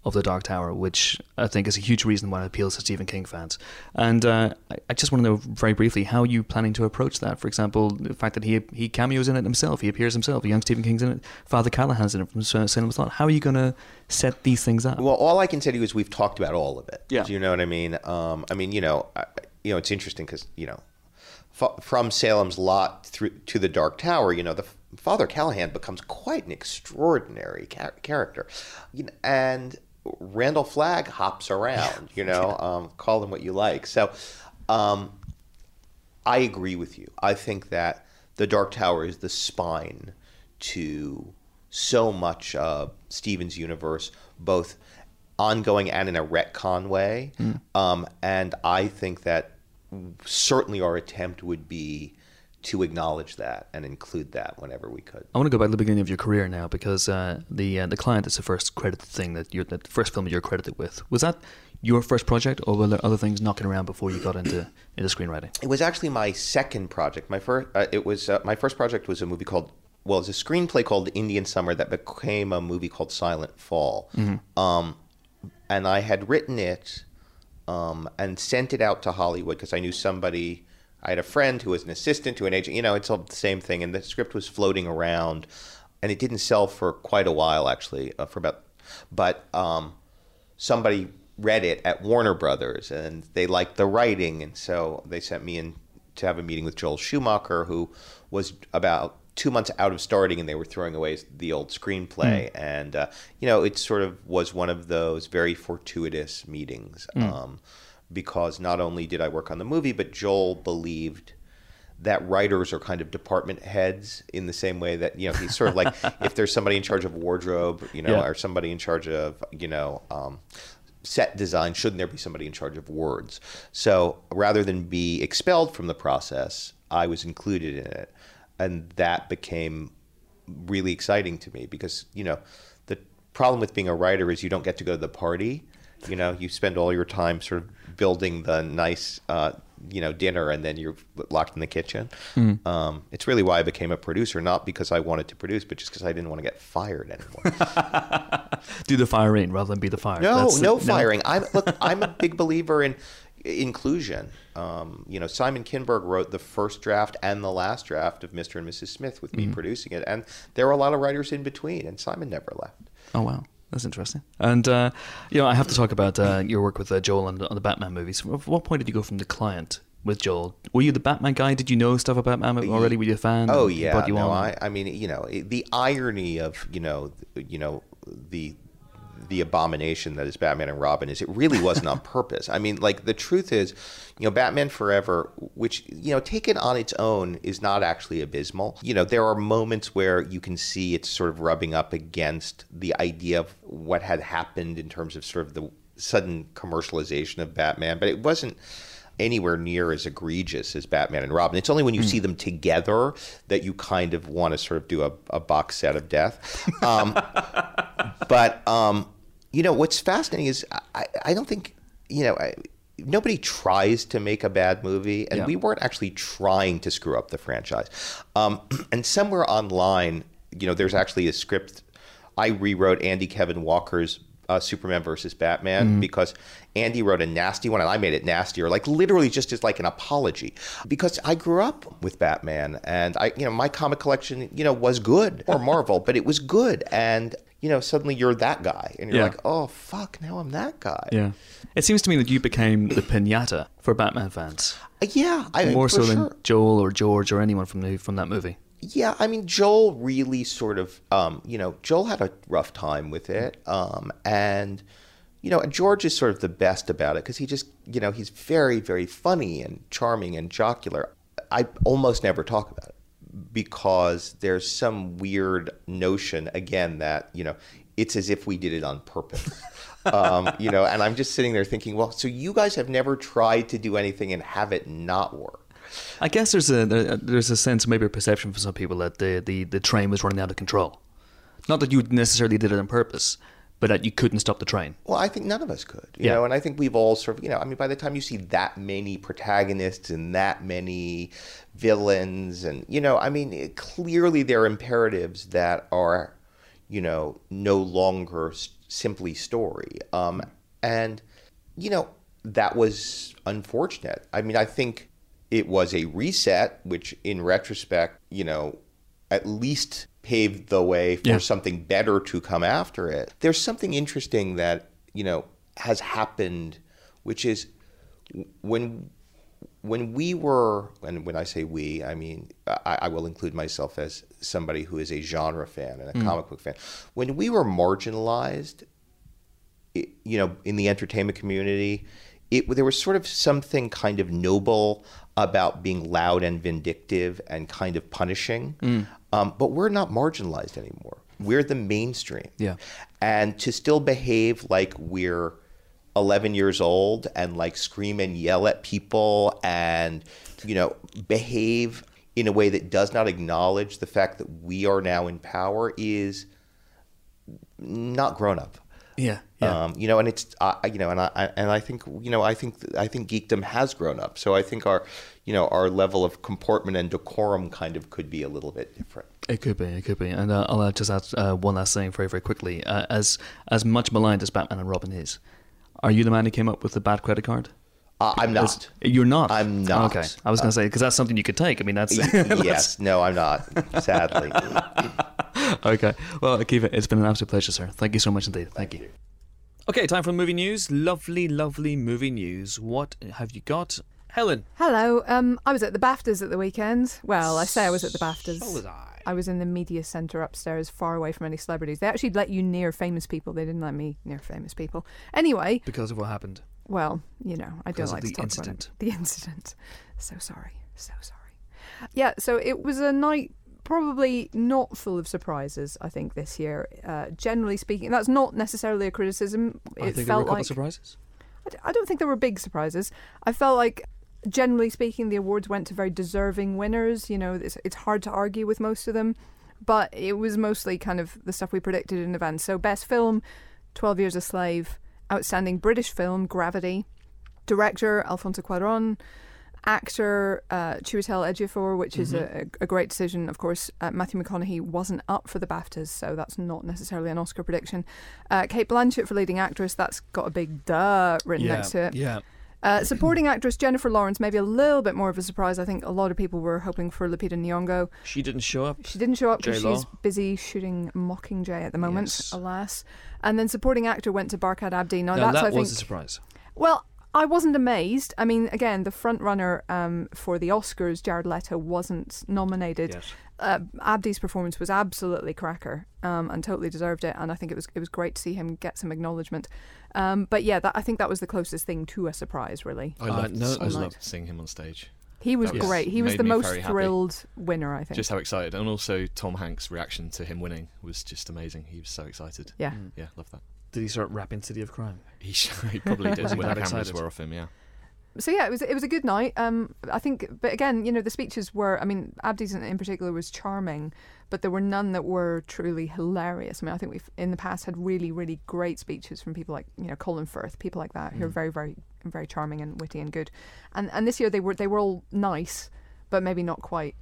of The Dark Tower, which I think is a huge reason why it appeals to Stephen King fans. And uh, I, I just want to know very briefly, how are you planning to approach that? For example, the fact that he he cameos in it himself, he appears himself, young Stephen King's in it, Father Callahan's in it from Cinema Thought. How are you going to set these things up? Well, all I can say to you is we've talked about all of it. Yeah. Do you know what I mean? Um, I mean, you know, I, you know, it's interesting because, you know, f- from Salem's Lot through to The Dark Tower, you know, the Father Callahan becomes quite an extraordinary char- character, you know, and Randall Flagg hops around, you know, um, call them what you like. So um, I agree with you. I think that The Dark Tower is the spine to so much of Stephen's universe, both ongoing and in a retcon way. Mm. Um, and I think that certainly our attempt would be to acknowledge that and include that whenever we could. I want to go back to the beginning of your career now, because uh, the uh, the Client is the first credited thing that you're the first film that you're credited with. Was that your first project, or were there other things knocking around before you got into into screenwriting? It was actually my second project. My first uh, it was uh, my first project was a movie called well, it was a screenplay called Indian Summer that became a movie called Silent Fall. Mm-hmm. Um, and I had written it um, and sent it out to Hollywood because I knew somebody. I had a friend who was an assistant to an agent. You know, it's all the same thing. And the script was floating around, and it didn't sell for quite a while, actually, uh, for about. But um, somebody read it at Warner Brothers, and they liked the writing, and so they sent me in to have a meeting with Joel Schumacher, who was about two months out of starting, and they were throwing away the old screenplay. Mm. And uh, you know, it sort of was one of those very fortuitous meetings. Mm. Um, because not only did I work on the movie, but Joel believed that writers are kind of department heads in the same way that, you know, he's sort of like, if there's somebody in charge of wardrobe, you know, yeah. or somebody in charge of, you know, um, set design, shouldn't there be somebody in charge of words? So rather than be expelled from the process, I was included in it. And that became really exciting to me because, you know, the problem with being a writer is you don't get to go to the party. You know, you spend all your time sort of building the nice, uh, you know, dinner, and then you're locked in the kitchen. Mm. Um, it's really why I became a producer, not because I wanted to produce, but just because I didn't want to get fired anymore. Do the firing rather than be the fired. No, That's no the, firing. No. I'm look. I'm a big believer in inclusion. Um, you know, Simon Kinberg wrote the first draft and the last draft of Mister and Missus Smith with me mm. producing it, and there were a lot of writers in between, and Simon never left. Oh wow. That's interesting. And, uh, you know, I have to talk about uh, your work with uh, Joel on the, on the Batman movies. At what point did you go from The Client with Joel? Were you the Batman guy? Did you know stuff about Batman already? Were you a fan? Oh, yeah. You no, I, I mean, you know, the irony of, you know, you know, the the abomination that is Batman and Robin is it really wasn't on purpose. I mean, like, the truth is, you know, Batman Forever, which, you know, taken on its own is not actually abysmal. You know, there are moments where you can see it's sort of rubbing up against the idea of what had happened in terms of sort of the sudden commercialization of Batman, but it wasn't anywhere near as egregious as Batman and Robin. It's only when you mm. see them together that you kind of want to sort of do a, a box set of death. Um, but, um, you know, what's fascinating is I, I don't think, you know, I, nobody tries to make a bad movie, and yeah. we weren't actually trying to screw up the franchise. Um, and somewhere online, you know, there's actually a script. I rewrote Andy Kevin Walker's uh, Superman versus Batman mm-hmm. because Andy wrote a nasty one and I made it nastier, like literally just as like an apology. Because I grew up with Batman, and I, you know, my comic collection, you know, was good, or Marvel, but it was good. And, you know, suddenly you're that guy, and you're yeah. like, oh, fuck, now I'm that guy. Yeah. It seems to me that you became the piñata for Batman fans. Uh, yeah. I, More so sure. than Joel or George or anyone from the from that movie. Yeah, I mean, Joel really sort of, um, you know, Joel had a rough time with it. Um, and, you know, George is sort of the best about it because he just, you know, he's very, very funny and charming and jocular. I almost never talk about it because there's some weird notion, again, that, you know, it's as if we did it on purpose. um, you know, and I'm just sitting there thinking, well, so you guys have never tried to do anything and have it not work. I guess there's a there's a sense, maybe a perception for some people that the, the, the train was running out of control. Not that you necessarily did it on purpose, but that you couldn't stop the train. Well, I think none of us could, you yeah. know, and I think we've all sort of, you know, I mean, by the time you see that many protagonists and that many villains and, you know, I mean, it, clearly there are imperatives that are, you know, no longer s- simply story. Um, and, you know, that was unfortunate. I mean, I think it was a reset, which in retrospect, you know, at least paved the way for Yeah. something better to come after it. There's something interesting that, you know, has happened, which is when when we were, and when I say we, I mean, I, I will include myself as somebody who is a genre fan and a mm. comic book fan. When we were marginalized, it, you know, in the entertainment community, it, there was sort of something kind of noble about being loud and vindictive and kind of punishing. Mm. Um, but we're not marginalized anymore. We're the mainstream. Yeah. And to still behave like we're eleven years old and like scream and yell at people and, you know, behave in a way that does not acknowledge the fact that we are now in power is not grown up. Yeah, yeah. Um, you know, and it's uh, you know, and I and I think you know, I think I think geekdom has grown up. So I think our, you know, our level of comportment and decorum kind of could be a little bit different. It could be, it could be. And uh, I'll uh, just add uh, one last thing very, very quickly. Uh, as as much maligned as Batman and Robin is, are you the man who came up with the bad credit card? Uh, I'm not. You're not? I'm not. Okay. I was going to say, because that's something you could take. I mean, that's... Yes. No, I'm not, sadly. Okay. Well, Akiva, it's been an absolute pleasure, sir. Thank you so much indeed. Thank, Thank you. you. Okay, time for movie news. Lovely, lovely movie news. What have you got? Helen. Hello. Um, I was at the BAFTAs at the weekend. Well, I say I was at the BAFTAs. So was I. I was in the media centre upstairs, far away from any celebrities. They actually let you near famous people. They didn't let me near famous people. Anyway. Because of what happened. Well, you know, I because don't like the to talk incident. about it. The incident. So sorry. So sorry. Yeah, so it was a night probably not full of surprises, I think, this year. Uh, generally speaking, that's not necessarily a criticism. I it think felt there were a couple like, of surprises. I, d- I don't think there were big surprises. I felt like, generally speaking, the awards went to very deserving winners. You know, it's, it's hard to argue with most of them. But it was mostly kind of the stuff we predicted in advance. So Best Film, twelve Years a Slave. Outstanding British Film, Gravity. Director, Alfonso Cuarón. Actor, uh, Chiwetel Ejiofor, which is mm-hmm. a, a great decision. Of course, uh, Matthew McConaughey wasn't up for the BAFTAs, so that's not necessarily an Oscar prediction. Uh, Cate Blanchett for leading actress, that's got a big duh written yeah, next to it. Yeah. Uh, supporting actress Jennifer Lawrence, maybe a little bit more of a surprise. I think a lot of people were hoping for Lupita Nyong'o. She didn't show up. She didn't show up because J-Lo. she's busy shooting Mockingjay at the moment, Yes. alas. And then supporting actor went to Barkhad Abdi. Now, Now that's, that I think, was a surprise. Well, I wasn't amazed. I mean, again, the front runner um, for the Oscars, Jared Leto, wasn't nominated. Yes. Uh, Abdi's performance was absolutely cracker um, and totally deserved it. And I think it was it was great to see him get some acknowledgement. Um, but yeah, that, I think that was the closest thing to a surprise, really. I loved, no, I night. loved seeing him on stage. He was That was- great. He was made the me most very happy. thrilled winner, I think. Just how excited, and also Tom Hanks' reaction to him winning was just amazing. He was so excited. yeah. Mm. Yeah, love that. Did he start rapping City of Crime? He, he probably did Was he when the that cameras excited? were off him. Yeah. So yeah, it was it was a good night. Um, I think, but again, you know, the speeches were. I mean, Abdi's in, in particular was charming, but there were none that were truly hilarious. I mean, I think we've in the past had really, really great speeches from people like you know Colin Firth, people like that, who are Mm. very, very, very charming and witty and good. And and this year they were they were all nice, but maybe not quite.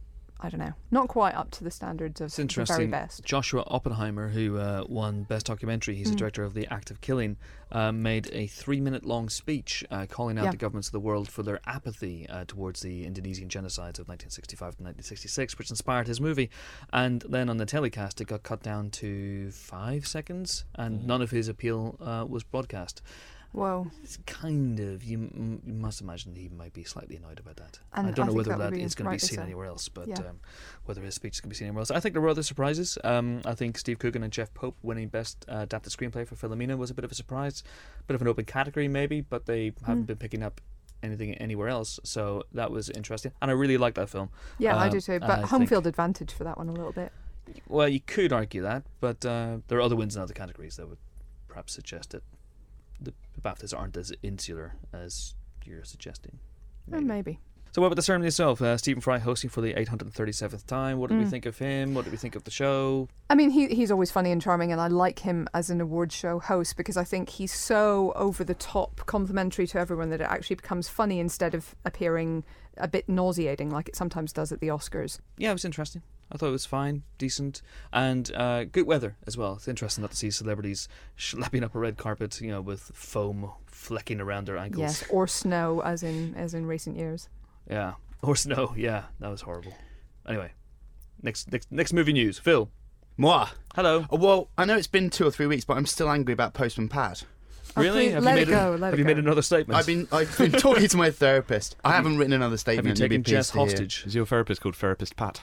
I don't know, not quite up to the standards of It's the very interesting. best. Joshua Oppenheimer, who uh, won Best Documentary, he's the Mm. director of The Act of Killing, uh, made a three-minute-long speech uh, calling out Yeah. the governments of the world for their apathy uh, towards the Indonesian genocides of nineteen sixty-five to nineteen sixty-six, which inspired his movie. And then on the telecast, it got cut down to five seconds, and Mhm. none of his appeal uh, was broadcast. Whoa. It's kind of, you, m- you must imagine he might be slightly annoyed about that. And I don't I know think whether that would that be is going to be rightly seen so. anywhere else, but Yeah. um, whether his speech is going to be seen anywhere else. I think there were other surprises. Um, I think Steve Coogan and Jeff Pope winning Best uh, Adapted Screenplay for Philomena was a bit of a surprise. Bit of an open category maybe, but they haven't Mm. been picking up anything anywhere else, so that was interesting. And I really like that film. Yeah, I Um, do too. and But I home think- field advantage for that one a little bit. Well, you could argue that, but uh, there are other wins in other categories that would perhaps suggest that the BAFTAs aren't as insular as you're suggesting. Uh, maybe. So what about the ceremony itself? Uh, Stephen Fry hosting for the eight hundred thirty-seventh time. What did we Mm. think of him? What did we think of the show? I mean, he he's always funny and charming, and I like him as an award show host because I think he's so over the top, complimentary to everyone that it actually becomes funny instead of appearing a bit nauseating like it sometimes does at the Oscars. Yeah, it was interesting. I thought it was fine, decent, and uh, good weather as well. It's interesting not to see celebrities schlepping up a red carpet, you know, with foam flecking around their ankles. Yes, or snow, as in as in recent years. Yeah, or snow. Yeah, that was horrible. Anyway, next next next movie news. Phil. Moi. Hello. Oh, well, I know it's been two or three weeks, but I'm still angry about Postman Pat. Oh, Really? please, Have let you it made go. An, let have it you go. made another statement? I've been I've been talking to my therapist. I haven't written another Have statement. you You'll be taken Jess pleased to hear. hostage Is your therapist called Therapist Pat?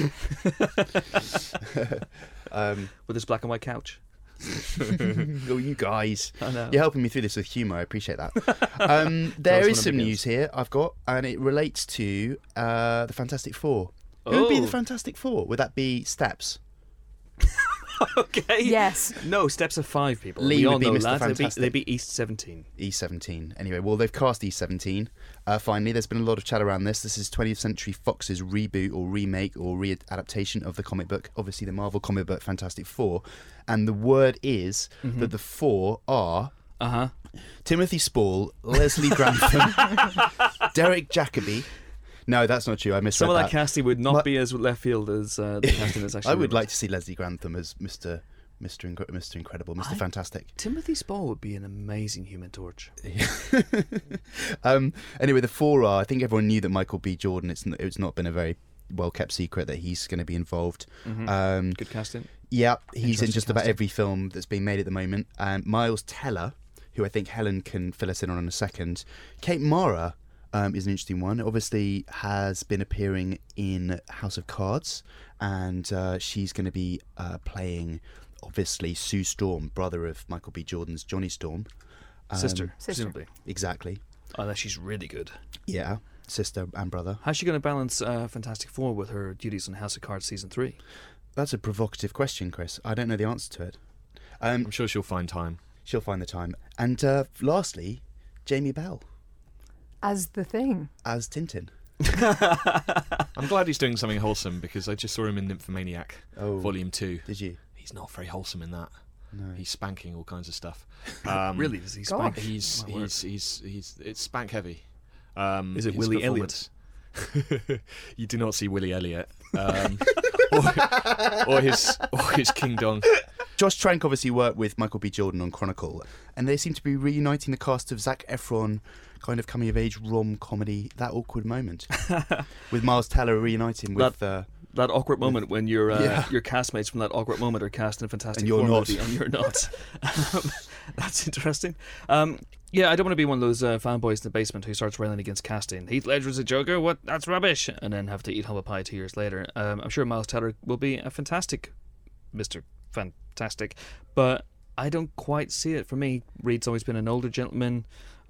Um, with this black and white couch? oh, you guys. I know. You're helping me through this with humour. I appreciate that. Um, there us is when it some begins. news here I've got, and it relates to uh, the Fantastic Four. Who would be Oh. the Fantastic Four? Would that be Steps? Okay. Yes. No, steps of five people. Lee we would all be know Mister lads. They'd be, Fantastic. they'd be East seventeen. E seventeen. Anyway, well, they've cast E seventeen. Uh, finally, there's been a lot of chat around this. This is twentieth Century Fox's reboot or remake or re-adaptation of the comic book, obviously the Marvel comic book Fantastic Four. And the word is Mm-hmm. that the four are Uh huh. Timothy Spall, Leslie Grantham, Derek Jacobi. No, that's not true. I misread Some of that, that. casting would not My- be as left field as uh, the casting is actually. I would rumored. like to see Leslie Grantham as Mister Mister Inc- Mister Incredible, Mister I- Fantastic. Timothy Spall would be an amazing Human Torch. um, anyway, the four are. I think everyone knew that Michael B. Jordan. It's n- it's not been a very well kept secret that he's going to be involved. Mhm. Um, Good casting. yeah, he's in Interesting just about casting. every film that's being made at the moment. Um, Miles Teller, who I think Helen can fill us in on in a second. Kate Mara um, is an interesting one. Obviously, has been appearing in House of Cards, and uh, she's going to be uh, playing, obviously, Sue Storm, brother of Michael B. Jordan's Johnny Storm. Um, Sister, Sister. presumably. Exactly. Unless she's really good. Yeah, sister and brother. How's she going to balance uh, Fantastic Four with her duties on House of Cards season three? That's a provocative question, Chris. I don't know the answer to it. Um, I'm sure she'll find time. she'll find the time. And uh, lastly, Jamie Bell As the Thing. as Tintin. I'm glad he's doing something wholesome because I just saw him in Nymphomaniac, Oh, Volume two. did you? He's not very wholesome in that. No. He's spanking all kinds of stuff. Um, really? Does he Gosh. spank? He's My word. he's, he's he's it's spank heavy. Um, Is it his Willie Elliott? performance- You do not see Willie Elliott, um, or, or his or his King Dong. Josh Trank obviously worked with Michael B. Jordan on Chronicle, and they seem to be reuniting the cast of Zac Efron, kind of coming of age rom comedy, That Awkward Moment, with Miles Teller reuniting with. Uh, That awkward moment when your uh, Yeah. your castmates from that awkward moment are cast in a Fantastic And you're Four not. movie and you're not. Um, that's interesting. Um, yeah, I don't want to be one of those uh, fanboys in the basement who starts railing against casting. Heath Ledger's a Joker, what? That's rubbish, and then have to eat humble pie two years later. Um, I'm sure Miles Teller will be a fantastic Mister Fantastic, but I don't quite see it. For me, Reed's always been an older gentleman.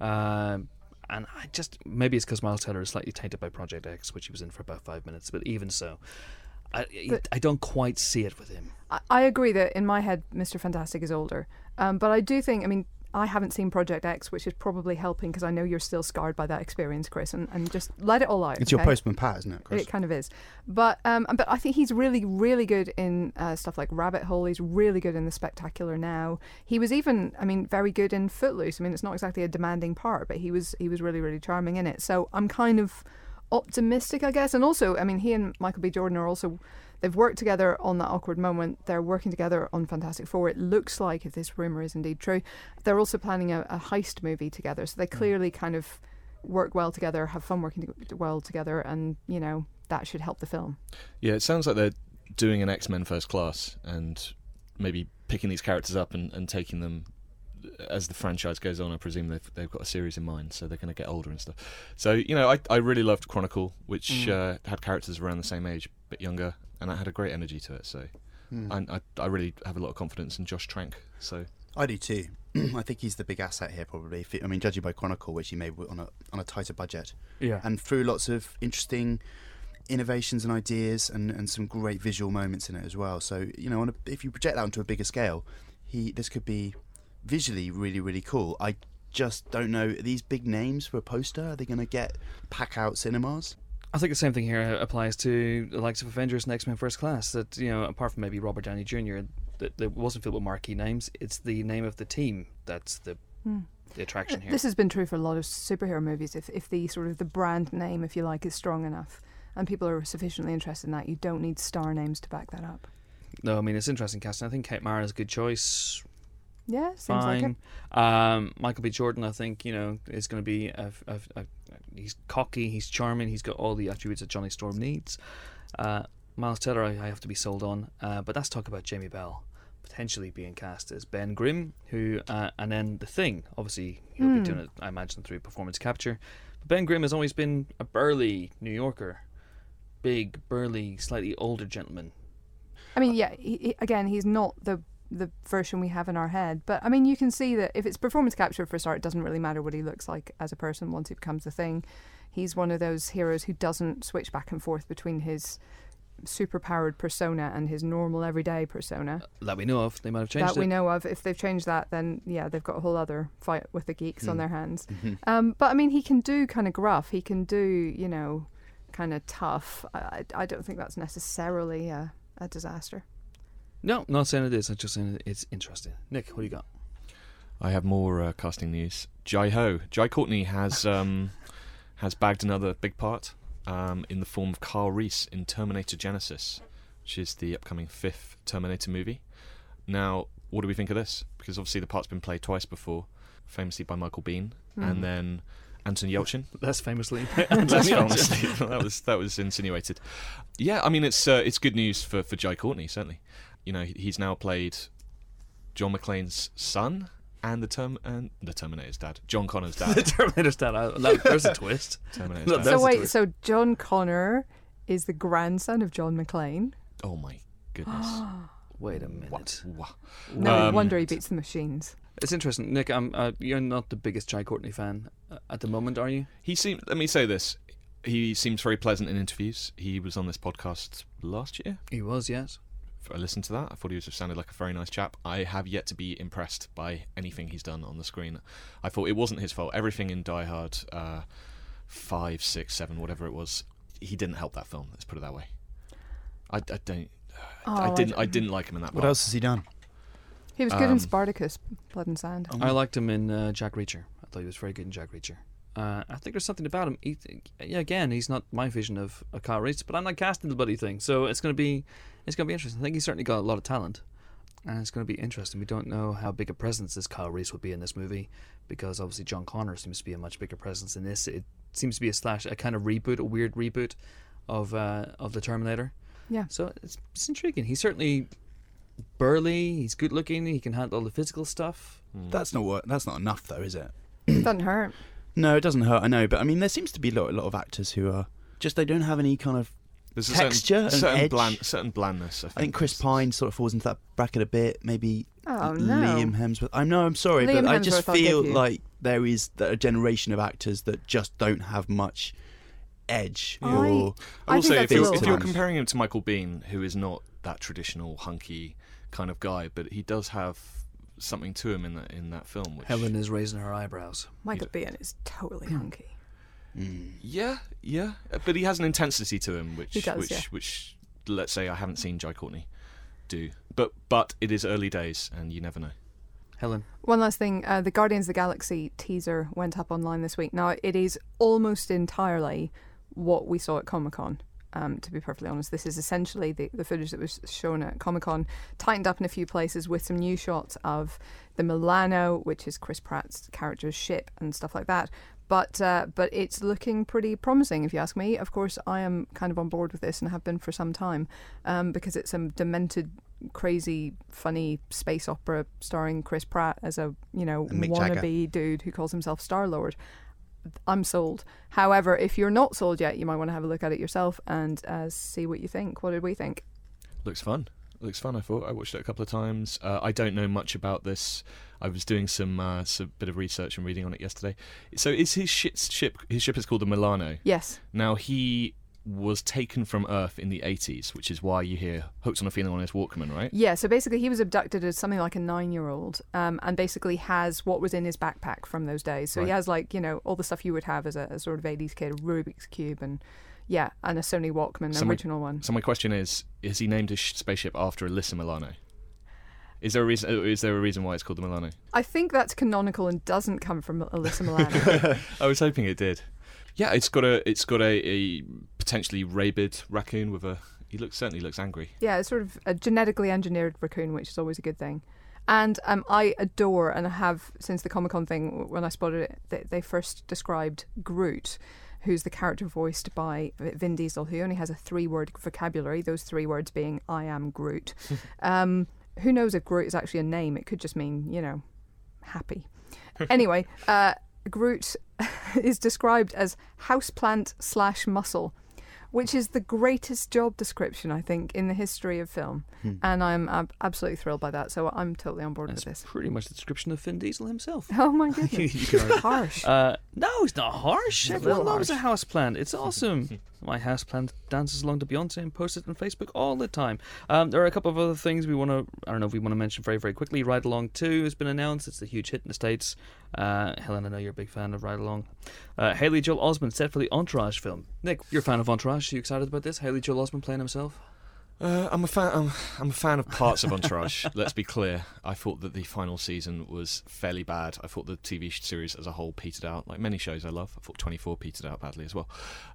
Um, And I just, maybe it's because Miles Teller is slightly tainted by Project X, which he was in for about five minutes. But even so, I, But- I don't quite see it with him. I, I agree that in my head, Mister Fantastic is older. Um, but I do think, I mean, I haven't seen Project X, which is probably helping because I know you're still scarred by that experience, Chris, and, and just let it all out. it's your okay? Postman Pat, isn't it, Chris? It kind of is, but um, but I think he's really, really good in uh, stuff like Rabbit Hole. He's really good in The Spectacular Now. He was even, I mean, very good in Footloose. I mean, it's not exactly a demanding part, but he was he was really, really charming in it. So I'm kind of optimistic, I guess. And also, I mean, he and Michael B. Jordan are also, they've worked together on That Awkward Moment. They're working together on Fantastic Four. It looks like, if this rumor is indeed true, they're also planning a, a heist movie together. So they clearly kind of work well together, have fun working to- well together, and you know that should help the film. Yeah, it sounds like they're doing an X-Men First Class and maybe picking these characters up and, and taking them as the franchise goes on. I presume they've they've got a series in mind, so they're going to get older and stuff. So you know, I I really loved Chronicle, which Mm. uh, had characters around the same age, a bit younger, and it had a great energy to it. So Hmm. I, I I really have a lot of confidence in Josh Trank. So I do too. I think he's the big asset here, probably. If it- I mean, judging by Chronicle, which he made on a on a tighter budget, Yeah. and through lots of interesting innovations and ideas, and, and some great visual moments in it as well. So you know, on a, if you project that onto a bigger scale, he this could be visually really really cool. I just don't know, these big names for a poster, are they going to get pack out cinemas? I think the same thing here applies to the likes of Avengers and X-Men First Class. That, you know, apart from maybe Robert Downey Junior, that, that wasn't filled with marquee names. It's the name of the team that's the Hmm. the attraction here. This has been true for a lot of superhero movies. If if the sort of the brand name, if you like, is strong enough, and people are sufficiently interested in that, you don't need star names to back that up. No, I mean, it's interesting casting. I think Kate Mara is a good choice. Yeah, seems like Fine. it. Um, Michael B. Jordan, I think, you know, is going to be a, a, a, he's cocky, he's charming, he's got all the attributes that Johnny Storm needs. Uh, Miles Teller, I, I have to be sold on. Uh, but let's talk about Jamie Bell potentially being cast as Ben Grimm, who, uh, and then The Thing. Obviously, he'll Mm. be doing it, I imagine, through performance capture. But Ben Grimm has always been a burly New Yorker, big, burly, slightly older gentleman. I mean, yeah, he, he, again, he's not the the version we have in our head. But, I mean, you can see that if it's performance capture for a start, it doesn't really matter what he looks like as a person once he becomes The Thing. He's one of those heroes who doesn't switch back and forth between his superpowered persona and his normal everyday persona. That we know of. They might have changed that it. we know of. If they've changed that, then, yeah, they've got a whole other fight with the geeks on Mm. their hands. Mhm. Um, but, I mean, he can do kind of gruff. He can do, you know, kind of tough. I, I, I don't think that's necessarily a, a disaster. No, not saying it is. I'm just saying it's interesting. Nick, what do you got? I have more uh, casting news. Jai Ho. Jai Courtney has um, has bagged another big part um, in the form of Kyle Reese in Terminator Genesis, which is the upcoming fifth Terminator movie. Now, what do we think of this? Because obviously the part's been played twice before, famously by Michael Biehn, Mm. and then Anton Yelchin. Less famously. Less famously. that was that was insinuated. Yeah, I mean it's uh, it's good news for for Jai Courtney, certainly. You know, he's now played John McClane's son and the term and the Terminator's dad, John Connor's the dad. Terminator's dad. Uh, that- There's a twist. Terminator's No, dad. That's So a wait, twist. so John Connor is the grandson of John McClane? Oh my goodness! Wait a minute. Wha- No Um, wonder he beats the machines. It's interesting, Nick. I'm, uh, you're not the biggest Jai Courtney fan uh, at the moment, are you? He seems. Let me say this. He seems very pleasant in interviews. He was on this podcast last year. He was, yes. I listened to that. I thought he was sounded like a very nice chap. I have yet to be impressed by anything he's done on the screen. I thought it wasn't his fault. Everything in Die Hard, uh, five, six, seven, whatever it was, he didn't help that film. Let's put it that way. I, I don't. Oh, I didn't. I don't- didn't like him in that. What part. else has he done? He was good um, in Spartacus, Blood and Sand. I liked him in uh, Jack Reacher. I thought he was very good in Jack Reacher. Uh, I think there's something about him. He, yeah, again, he's not my vision of a Kyle Reese, but I'm not casting the bloody thing, so it's gonna be, it's gonna be interesting. I think he's certainly got a lot of talent, and it's gonna be interesting. We don't know how big a presence this Kyle Reese would be in this movie, because obviously John Connor seems to be a much bigger presence in this. It seems to be a slash, a kind of reboot, a weird reboot of uh, of the Terminator. Yeah. So it's it's intriguing. He's certainly burly. He's good looking. He can handle all the physical stuff. Hmm. That's not what. That's not enough, though, is it? Doesn't hurt. No, it doesn't hurt. I know, but I mean, there seems to be a lot, a lot of actors who are just they don't have any kind of. There's a texture certain, and certain edge. bland, certain blandness. I think, I think Chris Pine sort of falls into that bracket a bit. Maybe Oh, no. Liam Hemsworth. I know. I'm sorry, Liam but I just Hemsworth, I'll give feel you. like there is a generation of actors that just don't have much edge. I- Or I I will think say, that's if a you're, little if you're harsh. comparing him to Michael Biehn, who is not that traditional hunky kind of guy, but he does have something to him in that in that film. Which, Helen is raising her eyebrows. Michael Biehn is totally hunky. Mm. yeah, yeah, but he has an intensity to him, which He does, which yeah. which let's say I haven't seen Jai Courtney do. But but it is early days, and you never know. Helen. One last thing, uh, the Guardians of the Galaxy teaser went up online this week. Now, it is almost entirely what we saw at Comic-Con, um, to be perfectly honest. This is essentially the, the footage that was shown at Comic-Con, tightened up in a few places with some new shots of the Milano, which is Chris Pratt's character's ship, and stuff like that. But uh, but it's looking pretty promising, if you ask me. Of course, I am kind of on board with this and have been for some time, um, because it's a demented, crazy, funny space opera starring Chris Pratt as a, you know, And Mick Jagger. wannabe dude who calls himself Star-Lord. I'm sold. However, if you're not sold yet, you might want to have a look at it yourself and uh, see what you think. What did we think? Looks fun. Looks fun. I thought I watched it a couple of times. Uh, I don't know much about this. I was doing some uh, some bit of research and reading on it yesterday. So, is his ship ship? His ship is called the Milano. Yes. Now he was taken from Earth in the eighties, which is why you hear "Hooked on a Feeling" on his Walkman, right? Yeah, so basically he was abducted as something like a nine-year-old, um, and basically has what was in his backpack from those days. So he Right. has, like, you know, all the stuff you would have as a, a sort of eighties kid, a Rubik's Cube, and yeah, and a Sony Walkman, So my- original one. So my question is: is he named his sh- spaceship after Alyssa Milano? Is there a reason? Is there a reason why it's called the Milano? I think that's canonical and doesn't come from Alyssa Milano. I was hoping it did. Yeah, it's got a it's got a, a potentially rabid raccoon with a. He looks certainly looks angry. Yeah, it's sort of a genetically engineered raccoon, which is always a good thing. And um, I adore, and I have since the Comic-Con thing, when I spotted it, they, they first described Groot, who's the character voiced by Vin Diesel, who only has a three-word vocabulary, those three words being, I am Groot. um, who knows if Groot is actually a name? It could just mean, you know, happy. Anyway, uh, Groot is described as houseplant slash muscle, which is the greatest job description, I think, in the history of film. Hmm. And I'm ab- absolutely thrilled by that, so I'm totally on board That's with this. Pretty much the description of Vin Diesel himself. Oh my goodness. You can harsh. Uh, no, it's not harsh. It's Everyone a loves harsh. a houseplant. It's awesome. My houseplant dances along to Beyonce and posts it on Facebook all the time. Um, there are a couple of other things we want to, I don't know if we want to mention very, very quickly. Ride Along two has been announced. It's a huge hit in the States. Uh, Helen, I know you're a big fan of Ride Along. Uh, Haley Joel Osment set for the Entourage film. Nick, you're a fan of Entourage. Are you excited about this? Haley Joel Osment playing himself? Uh, I'm a fan. I'm, I'm a fan of parts of Entourage. Let's be clear. I thought that the final season was fairly bad. I thought the T V series as a whole petered out, like many shows I love. I thought twenty-four petered out badly as well.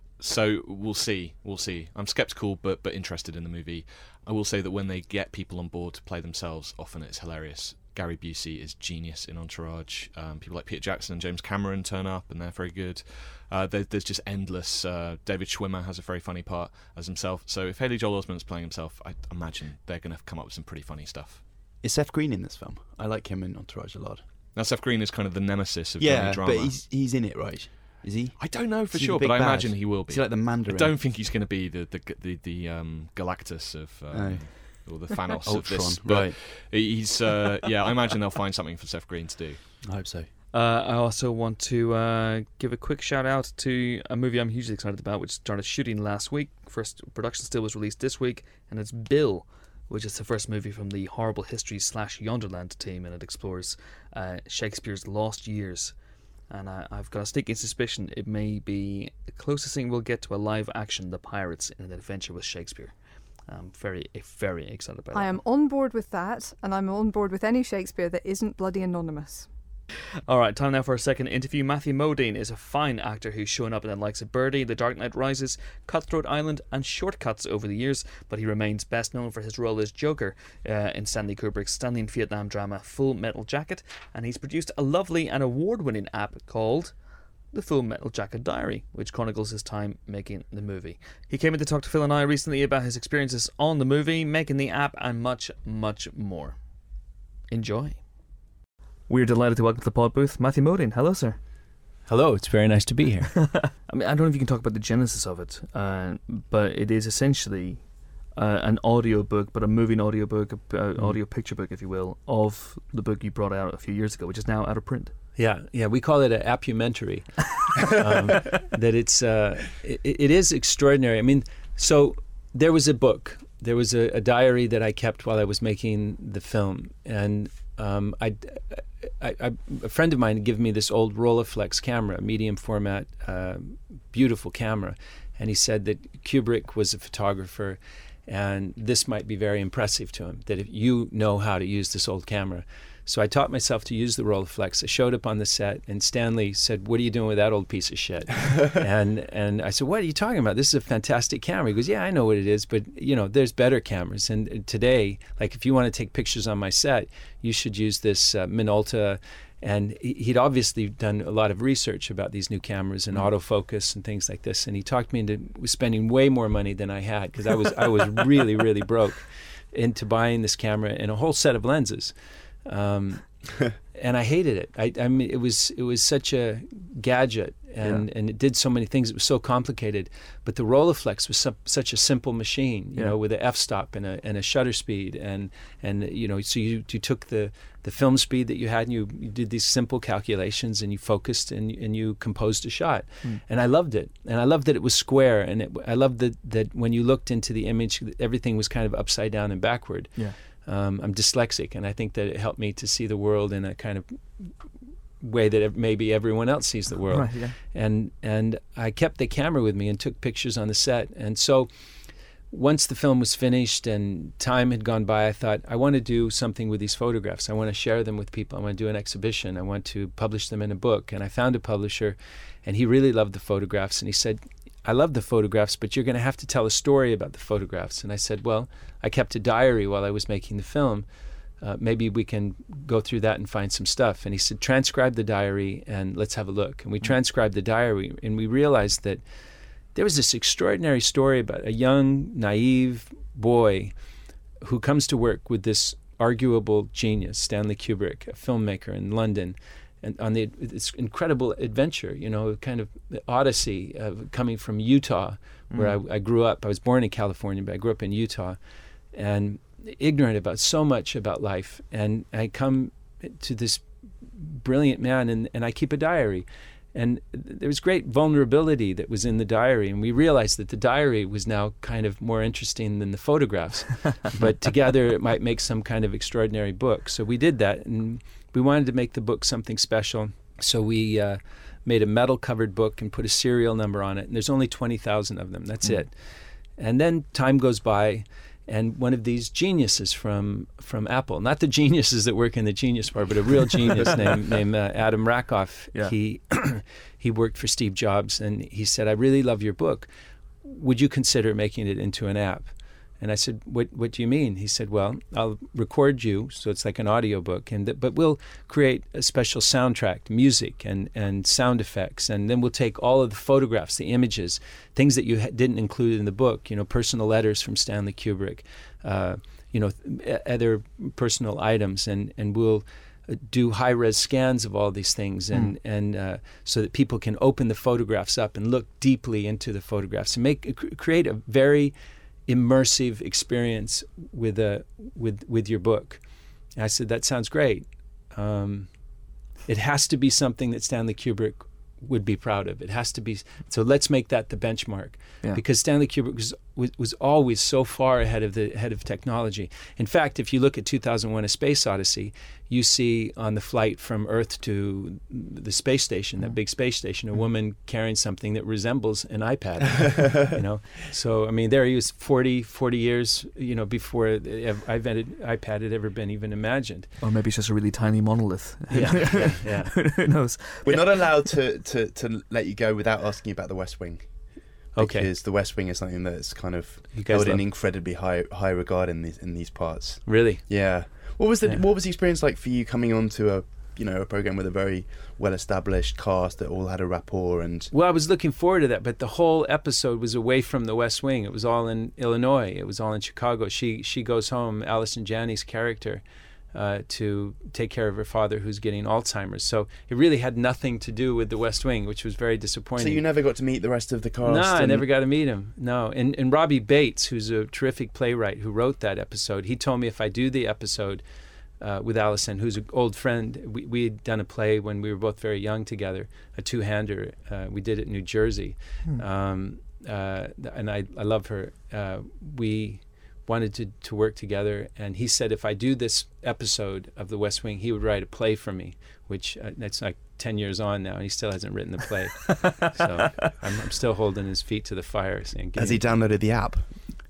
So we'll see. We'll see. I'm skeptical, but but interested in the movie. I will say that when they get people on board to play themselves, often it's hilarious. Gary Busey is genius in Entourage. Um, people like Peter Jackson and James Cameron turn up, and they're very good. Uh, there, there's just endless. Uh, David Schwimmer has a very funny part as himself. So if Haley Joel Osment's playing himself, I imagine they're going to come up with some pretty funny stuff. Is Seth Green in this film? I like him in Entourage a lot. Now Seth Green is kind of the nemesis of yeah, drama. but he's he's in it, right? Is he? I don't know for Is he sure, the but big I bad? imagine he will be. Is he like the Mandarin? I don't think he's going to be the the the, the um, Galactus of. Um, Or the Thanos of Ultron, this, but right? He's uh, yeah. I imagine they'll find something for Seth Green to do. I hope so. Uh, I also want to uh, give a quick shout out to a movie I'm hugely excited about, which started shooting last week. First production still was released this week, and it's Bill, which is the first movie from the Horrible Histories slash Yonderland team, and it explores uh, Shakespeare's lost years. And I, I've got a sneaking suspicion it may be the closest thing we'll get to a live action The Pirates in an adventure with Shakespeare. I'm very, very excited about that. I am on board with that, and I'm on board with any Shakespeare that isn't bloody anonymous. All right, time now for a second interview. Matthew Modine is a fine actor who's shown up in the likes of Birdie, The Dark Knight Rises, Cutthroat Island, and Shortcuts over the years, but he remains best known for his role as Joker uh, in Stanley Kubrick's stunning Vietnam drama Full Metal Jacket, and he's produced a lovely and award-winning app called The Full Metal Jacket Diary, which chronicles his time making the movie. He came in to talk to Phil and I recently about his experiences on the movie, making the app, and much, much more. Enjoy. We're delighted to welcome to the pod booth Matthew Modine. Hello, sir. Hello, it's very nice to be here. I mean, I don't know if you can talk about the genesis of it, uh, but it is essentially uh, an audio book, but a moving audio book, a uh, audio picture book, if you will, of the book you brought out a few years ago, which is now out of print. Yeah, yeah, we call it an appumentary. um, that it's uh, it, it is extraordinary. I mean, so there was a book, there was a, a diary that I kept while I was making the film, and um, I, I, I, a friend of mine had given me this old Rolleiflex camera, medium format, uh, beautiful camera, and he said that Kubrick was a photographer, and this might be very impressive to him, that if you know how to use this old camera. So I taught myself to use the Rolleiflex. I showed up on the set, and Stanley said, "What are you doing with that old piece of shit?" and and I said, "What are you talking about? This is a fantastic camera." He goes, "Yeah, I know what it is, but you know, there's better cameras. And today, like if you want to take pictures on my set, you should use this uh, Minolta." And he'd obviously done a lot of research about these new cameras and mm. autofocus and things like this. And he talked me into spending way more money than I had, because I was I was really really broke into buying this camera and a whole set of lenses. Um, and I hated it. I, I mean, it was it was such a gadget, and, yeah. and it did so many things. It was so complicated. But the Rolleiflex was su- such a simple machine, you yeah. know, with an f-stop and a and a shutter speed, and and you know, so you you took the, the film speed that you had, and you, you did these simple calculations, and you focused, and and you composed a shot. Mm. And I loved it, and I loved that it was square, and it, I loved that that when you looked into the image, everything was kind of upside down and backward. Yeah. Um, I'm dyslexic, and I think that it helped me to see the world in a kind of way that maybe everyone else sees the world. Right, yeah. And and I kept the camera with me and took pictures on the set. And so once the film was finished and time had gone by, I thought, I want to do something with these photographs. I want to share them with people. I want to do an exhibition. I want to publish them in a book. And I found a publisher, and he really loved the photographs. And he said, I love the photographs, but you're going to have to tell a story about the photographs. And I said, well, I kept a diary while I was making the film. Uh, maybe we can go through that and find some stuff. And he said, transcribe the diary and let's have a look. And we transcribed the diary, and we realized that there was this extraordinary story about a young, naive boy who comes to work with this arguable genius, Stanley Kubrick, a filmmaker in London, and on the this incredible adventure, you know, kind of the odyssey of coming from Utah, where mm. I, I grew up. I was born in California, but I grew up in Utah, and ignorant about so much about life. And I come to this brilliant man, and, and I keep a diary. And there was great vulnerability that was in the diary, and we realized that the diary was now kind of more interesting than the photographs. But together it might make some kind of extraordinary book. So we did that, and we wanted to make the book something special. So we uh, made a metal-covered book and put a serial number on it, and there's only twenty thousand of them. That's mm. it. And then time goes by, and one of these geniuses from from Apple, not the geniuses that work in the Genius Bar, but a real genius named named uh, Adam Rakoff. Yeah. He he worked for Steve Jobs, and he said, "I really love your book. Would you consider making it into an app?" And I said, "What what do you mean?" He said, "Well, I'll record you, so it's like an audiobook, and th- but we'll create a special soundtrack, music and, and sound effects, and then we'll take all of the photographs, the images, things that you ha- didn't include in the book, you know, personal letters from Stanley Kubrick, uh, you know, th- other personal items, and, and we'll do high-res scans of all these things, and, mm. and uh, so that people can open the photographs up and look deeply into the photographs and make create a very immersive experience with a with with your book." And I said, "That sounds great. Um, it has to be something that Stanley Kubrick would be proud of. It has to be. So let's make that the benchmark." Yeah. Because Stanley Kubrick was, was was always so far ahead of the ahead of technology. In fact, if you look at two thousand one: A Space Odyssey, you see on the flight from Earth to the space station, that big space station, a woman carrying something that resembles an iPad. You know, so I mean, there he was forty, forty years, you know, before iPad had ever been even imagined. Or maybe it's just a really tiny monolith. Yeah, yeah, yeah. Who knows? We're not allowed to, to, to let you go without asking about the West Wing. Okay. Because the West Wing is something that's kind of held in incredibly high high regard in these in these parts. Really? Yeah. What was the Yeah. what was the experience like for you coming onto a you know a program with a very well established cast that all had a rapport and? Well, I was looking forward to that, but the whole episode was away from the West Wing. It was all in Illinois. It was all in Chicago. She she goes home, Allison Janney's character, uh, to take care of her father who's getting Alzheimer's. So it really had nothing to do with the West Wing, which was very disappointing. So you never got to meet the rest of the cast? No, I and... never got to meet him. No, and and Robbie Bates, who's a terrific playwright who wrote that episode, he told me if I do the episode uh, with Allison, who's an old friend, we we had done a play when we were both very young together, a two-hander. Uh, we did it in New Jersey, hmm. um, uh, and I I love her. Uh, we wanted to, to work together, and he said if I do this episode of The West Wing, he would write a play for me, which uh, that's like ten years on now, and he still hasn't written the play. So I'm, I'm still holding his feet to the fire, saying, "Has he downloaded the app?"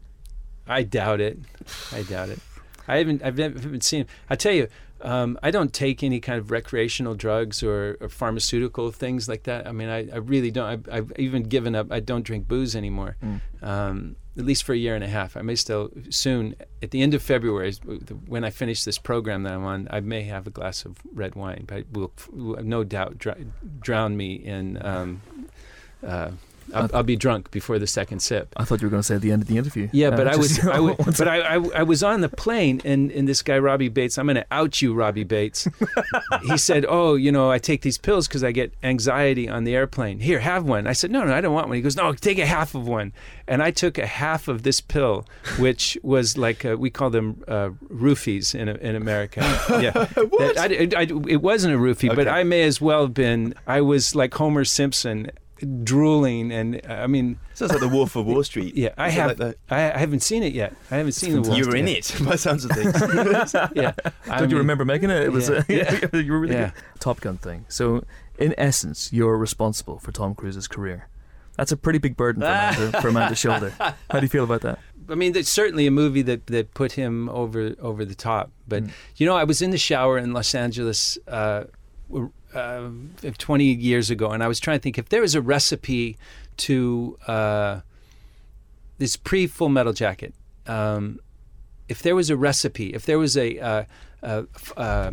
I doubt it. I doubt it. I haven't. I've never haven't seen him. I tell you, um, I don't take any kind of recreational drugs or, or pharmaceutical things like that. I mean, I, I really don't. I've, I've even given up. I don't drink booze anymore. Mm. Um, at least for a year and a half. I may still soon, at the end of February, when I finish this program that I'm on, I may have a glass of red wine, but it will, will no doubt dr- drown me in. Um, uh, I'll, I'll be drunk before the second sip. I thought you were going to say at the end of the interview. Yeah, but uh, I was, I was, but I, I, I was on the plane, and, and this guy Robbie Bates. I'm going to out you, Robbie Bates. He said, "Oh, you know, I take these pills because I get anxiety on the airplane. Here, have one." I said, "No, no, I don't want one." He goes, "No, take a half of one." And I took a half of this pill, which was like a, we call them uh, roofies in in America. Yeah, what? That, I, I, it wasn't a roofie, okay. But I may as well have been. I was like Homer Simpson, drooling, and uh, I mean, sounds like the Wolf of Wall Street. Yeah, I have. Like I, I haven't seen it yet. I haven't seen the Wolf. You were in it, by sounds of things. Yeah. Don't I you mean, remember making it? It was. Yeah. Uh, yeah. You were really Yeah. good. Top Gun thing. So, in essence, you're responsible for Tom Cruise's career. That's a pretty big burden for Amanda, for Amanda's shoulder. How do you feel about that? I mean, there's certainly a movie that, that put him over over the top. But Mm. you know, I was in the shower in Los Angeles. Uh, uh, twenty years ago, and I was trying to think if there was a recipe to uh, this pre-Full Metal Jacket. Um, if there was a recipe, if there was a, uh, a, a,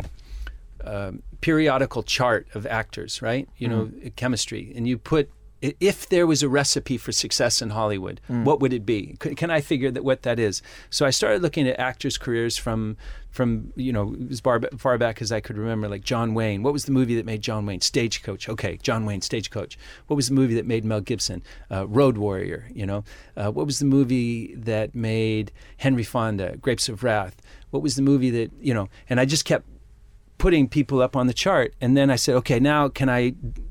a periodical chart of actors, right? You know, mm. chemistry, and you put. If there was a recipe for success in Hollywood, mm. what would it be? Can I figure that what that is? So I started looking at actors' careers from, from you know, as far, far back as I could remember, like John Wayne. What was the movie that made John Wayne? Stagecoach. Okay, John Wayne, Stagecoach. What was the movie that made Mel Gibson? Uh, Road Warrior, you know. Uh, what was the movie that made Henry Fonda? Grapes of Wrath. What was the movie that, you know, and I just kept putting people up on the chart. And then I said, okay, now can I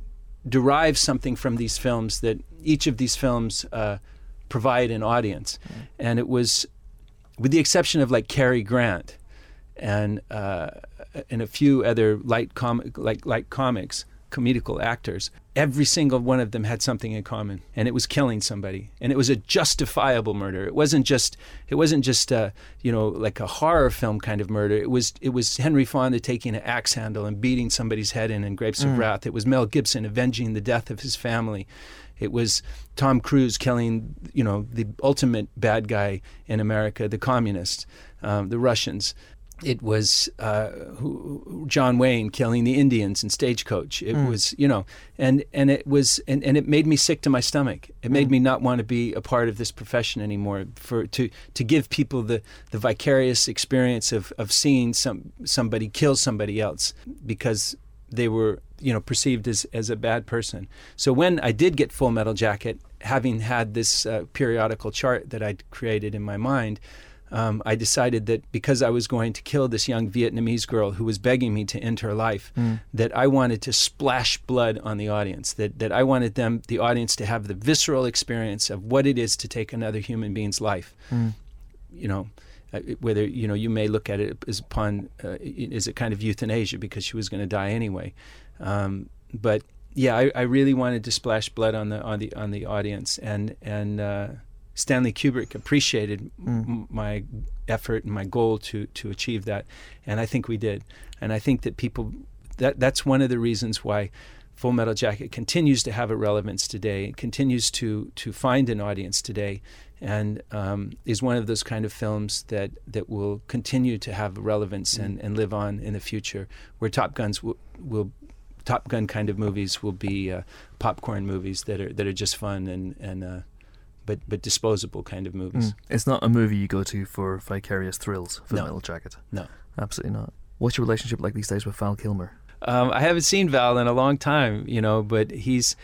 derive something from these films that each of these films uh, provide an audience. Mm. And it was, with the exception of like Cary Grant and uh, and a few other light comic like light comics, comedical actors, every single one of them had something in common, and it was killing somebody, and it was a justifiable murder. It wasn't just it wasn't just uh, you know like a horror film kind of murder. It was it was Henry Fonda taking an axe handle and beating somebody's head in in Grapes mm. of Wrath. It was Mel Gibson avenging the death of his family. It was Tom Cruise killing you know the ultimate bad guy in America, the communists, um, the Russians. It was uh, who, John Wayne killing the Indians in Stagecoach. It mm. was, you know, and, and it was, and, and it made me sick to my stomach. It made mm. me not want to be a part of this profession anymore. For to to give people the, the vicarious experience of, of seeing some somebody kill somebody else because they were, you know, perceived as, as a bad person. So when I did get Full Metal Jacket, having had this uh, periodical chart that I'd created in my mind. Um, I decided that because I was going to kill this young Vietnamese girl who was begging me to end her life, mm. that I wanted to splash blood on the audience, that, that I wanted them, the audience, to have the visceral experience of what it is to take another human being's life. Mm. You know, uh, whether, you know, you may look at it as upon, uh, as a kind of euthanasia because she was going to die anyway. Um, but yeah, I, I really wanted to splash blood on the on the on the audience, and and. Uh, Stanley Kubrick appreciated mm. m- my effort and my goal to to achieve that, and I think we did. And I think that people, that that's one of the reasons why Full Metal Jacket continues to have a relevance today, it continues to to find an audience today, and um, is one of those kind of films that, that will continue to have relevance mm. and, and live on in the future, where Top Guns w- will Top Gun kind of movies will be uh, popcorn movies that are that are just fun and and uh, but but disposable kind of movies. Mm. It's not a movie you go to for vicarious thrills, Full no. Metal Jacket. No. Absolutely not. What's your relationship like these days with Val Kilmer? Um, I haven't seen Val in a long time, you know, but he's,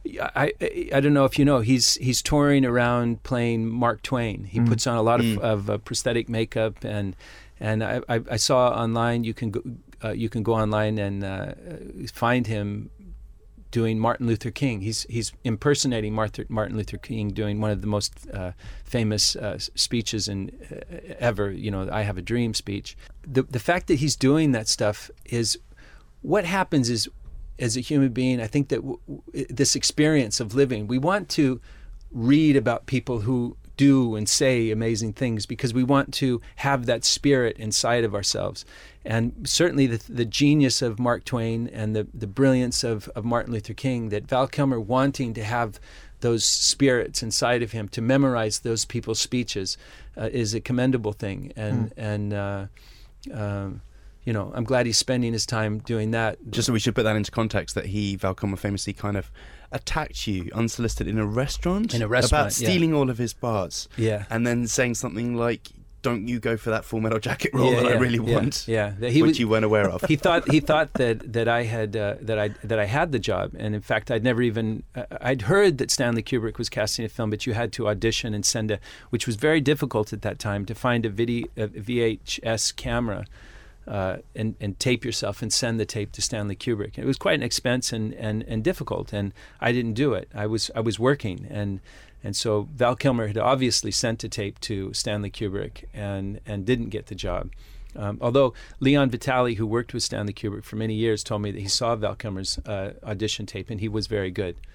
I, I, I don't know if you know, he's he's touring around playing Mark Twain. He mm. puts on a lot mm. of, of uh, prosthetic makeup, and and I, I, I saw online, you can go, uh, you can go online and uh, find him doing Martin Luther King. He's he's impersonating Martin Luther King, doing one of the most uh, famous uh, speeches in uh, ever. You know, I Have a Dream speech. The the fact that he's doing that stuff is what happens is, as a human being, I think that w- w- this experience of living, we want to read about people who do and say amazing things because we want to have that spirit inside of ourselves. And certainly the the genius of Mark Twain and the, the brilliance of, of Martin Luther King, that Val Kilmer wanting to have those spirits inside of him, to memorize those people's speeches, uh, is a commendable thing. And, mm. and uh, um, you know, I'm glad he's spending his time doing that. Just so we should put that into context, that he, Val Kilmer, famously kind of attacked you unsolicited in a restaurant. In a restaurant, about stealing yeah. all of his parts. Yeah. And then saying something like, don't you go for that Full Metal Jacket role yeah, that yeah, I really yeah, want, yeah. That he which was, you weren't aware of. He thought he thought that, that I had uh, that I that I had the job, and in fact I'd never even uh, I'd heard that Stanley Kubrick was casting a film, but you had to audition and send a, which was very difficult at that time, to find a video a V H S camera. Uh, and, and tape yourself and send the tape to Stanley Kubrick. It was quite an expense and, and, and difficult, and I didn't do it. I was I was working, and and so Val Kilmer had obviously sent a tape to Stanley Kubrick and, and didn't get the job. Um, although Leon Vitali, who worked with Stanley Kubrick for many years, told me that he saw Val Kilmer's uh, audition tape and he was very good. Mm.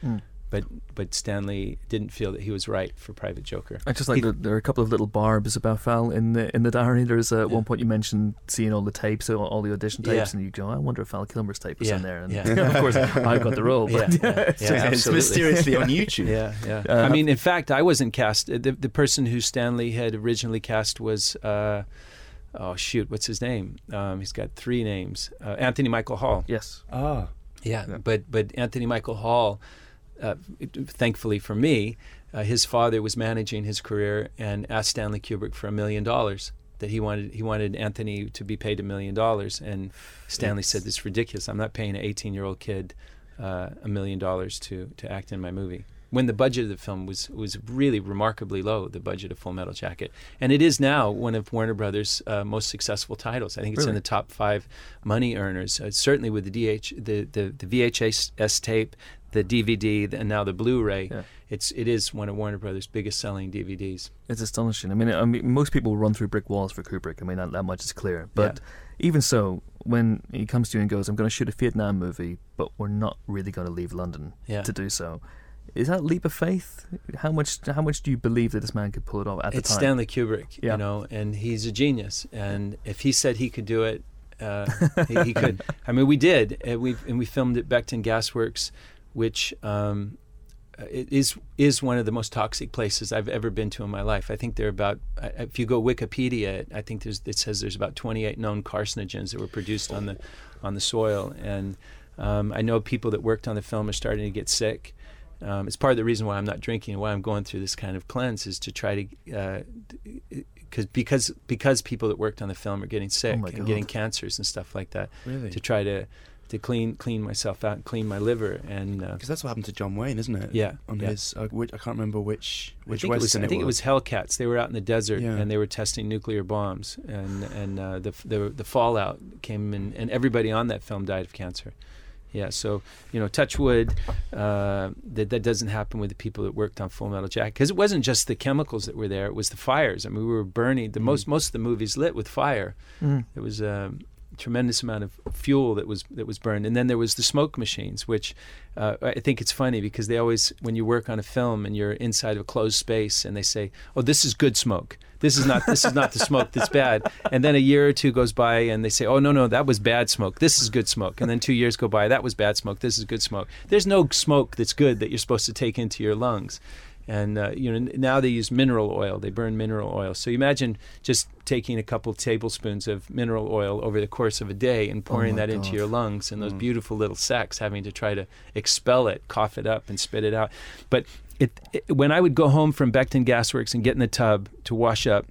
but but Stanley didn't feel that he was right for Private Joker. I just like He- the, there are a couple of little barbs about Val in the in the diary. There's uh, at Yeah. one point you mentioned seeing all the tapes, all, all the audition tapes, Yeah. and you go, I wonder if Val Kilmer's tape was Yeah, in there. And yeah. of course, I've got the role. Yeah, But yeah, it's yeah, just- it's absolutely. mysteriously on YouTube. Yeah, yeah. Uh, I mean, in fact, I wasn't cast. The the person who Stanley had originally cast was, uh, oh shoot, what's his name? Um, he's got three names. Uh, Anthony Michael Hall. yes. Ah. Yeah, Yeah. but but Anthony Michael Hall, uh, it- thankfully for me, uh, his father was managing his career and asked Stanley Kubrick for a million dollars. That he wanted he wanted Anthony to be paid a million dollars, and Stanley said, "This is ridiculous. I'm not paying an eighteen-year-old kid uh, a million dollars to to act in my movie." When the budget of the film was was really remarkably low, the budget of Full Metal Jacket, and it is now one of Warner Brothers' uh, most successful titles. I think it's in Really? the top five money earners. Uh, certainly with the D H, the, the the V H S tape, the D V D, and now the Blu-ray. Yeah. It's it is one of Warner Brothers' biggest selling D V Ds. It's astonishing. I mean, I mean, most people run through brick walls for Kubrick. I mean, that, that much is clear. But even so, when he comes to you and goes, I'm going to shoot a Vietnam movie, but we're not really going to leave London Yeah. to do so. Is that a leap of faith? How much How much do you believe that this man could pull it off at It's the time? Stanley Kubrick, Yeah. you know, and he's a genius. And if he said he could do it, uh, he, he could. I mean, we did, and we and we filmed at Beckton Gas Works, which um, it is is one of the most toxic places I've ever been to in my life. I think there are about, if you go Wikipedia, I think there's it says there's about twenty-eight known carcinogens that were produced on the on the soil, and um, I know people that worked on the film are starting to get sick. Um, it's part of the reason why I'm not drinking and why I'm going through this kind of cleanse is to try to, uh, cause, because because people that worked on the film are getting sick Oh my and God. getting cancers and stuff like that. Really? To try to to clean clean myself out and clean my liver and. Uh, Because that's what happened to John Wayne, isn't it? Yeah, On yeah. his, uh, which, I can't remember which I which think, it was, western I think it was Hellcats. They were out in the desert Yeah. and they were testing nuclear bombs, and and uh, the, the the fallout came in, and everybody on that film died of cancer. Yeah, so you know, touch wood, uh, that that doesn't happen with the people that worked on Full Metal Jacket, because it wasn't just the chemicals that were there; it was the fires. I mean, we were burning. The Mm. most most of the movies lit with fire. Mm. There was a tremendous amount of fuel that was that was burned, and then there was the smoke machines, which uh, I think it's funny because they always, when you work on a film and you're inside of a closed space, and they say, "Oh, this is good smoke. This is not this is not the smoke that's bad." And then a year or two goes by, and they say, "Oh no, no, that was bad smoke. This is good smoke." And then two years go by, that was bad smoke. This is good smoke. There's no smoke that's good that you're supposed to take into your lungs. And uh, you know, now they use mineral oil. They burn mineral oil. So you imagine just taking a couple tablespoons of mineral oil over the course of a day and pouring my that into God. your lungs, and those Mm. beautiful little sacs having to try to expel it, cough it up, and spit it out. But it, it, when I would go home from Beckton Gas Works and get in the tub to wash up,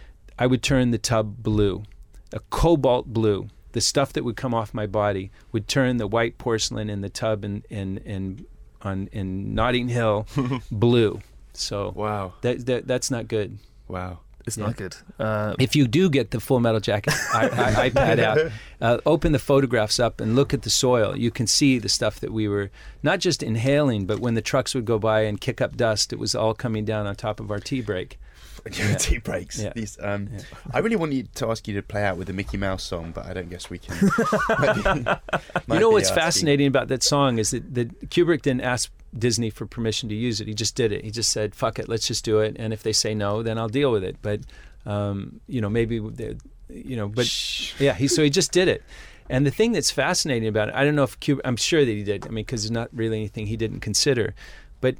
I would turn the tub blue, a cobalt blue. The stuff that would come off my body would turn the white porcelain in the tub in in in, on, in Notting Hill blue. So Wow. that, that that's not good. Wow. It's Yeah. not good. Uh, If you do get the Full Metal Jacket I, I, iPad out, uh, open the photographs up and look at the soil. You can see the stuff that we were not just inhaling, but when the trucks would go by and kick up dust, it was all coming down on top of our tea break. Yeah. Tea breaks. Yeah. These, um, Yeah. I really want you to ask you to play out with the Mickey Mouse song, but I don't guess we can. Might be- You might know be what's asking. fascinating about that song is that, that Kubrick didn't ask Disney for permission to use it. He just did it. He just said, "Fuck it, let's just do it." And if they say no, then I'll deal with it. But um, you know, maybe they, you know, but Shh. yeah, he so he just did it. And the thing that's fascinating about it, I don't know if Kubrick, I'm sure that he did. I mean, because there's not really anything he didn't consider. But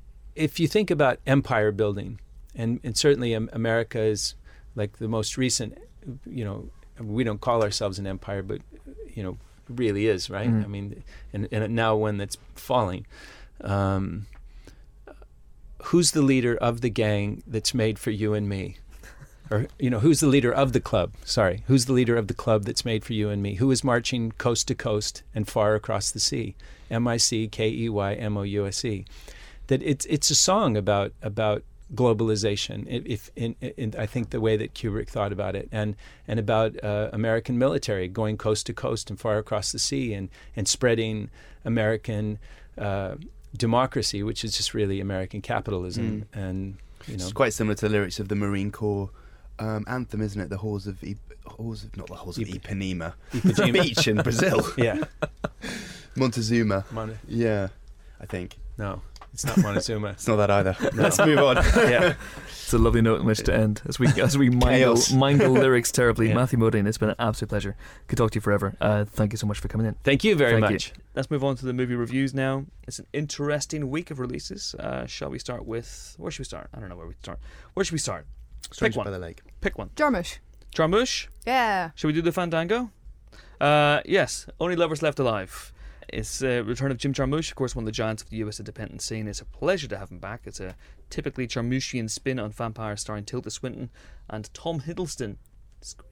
if you think about empire building, and, and certainly um, America is like the most recent, you know, we don't call ourselves an empire, but you know, it really is, right? Mm. I mean, and, and now one that's falling. Um, who's the leader of the gang that's made for you and me? Or, you know, who's the leader of the club? Sorry, who's the leader of the club that's made for you and me? Who is marching coast to coast and far across the sea? M I C K E Y M O U S E. That it's it's a song about about globalization. If, if in, in I think the way that Kubrick thought about it, and and about uh, American military going coast to coast and far across the sea, and and spreading American uh, democracy, which is just really American capitalism, and you know. It's quite similar to the lyrics of the Marine Corps um, anthem, isn't it? The halls of I- halls of not the halls of Ipa- Ipanema, Ipanema. beach in Brazil, Yeah. Montezuma. Mon- Yeah, I think. No. It's not Montezuma. It's not that either. Let's move on. Yeah, it's a lovely note in which to end as we as we mingle, mingle lyrics terribly. Yeah. Matthew Modine, it's been an absolute pleasure. Could talk to you forever. Uh, thank you so much for coming in. Thank you very Thank much. you. Let's move on to the movie reviews now. It's an interesting week of releases. Uh, shall we start with... Where should we start? I don't know where we start. Where should we start? Stranger one. by the Lake. Pick one. Jarmusch. Jarmusch? Yeah. Shall we do the Fandango? Uh, yes. Only Lovers Left Alive. It's a uh, return of Jim Jarmusch, of course, one of the giants of the U S independent scene. It's a pleasure to have him back. It's a typically Jarmuschian spin on vampires starring Tilda Swinton and Tom Hiddleston. Scream.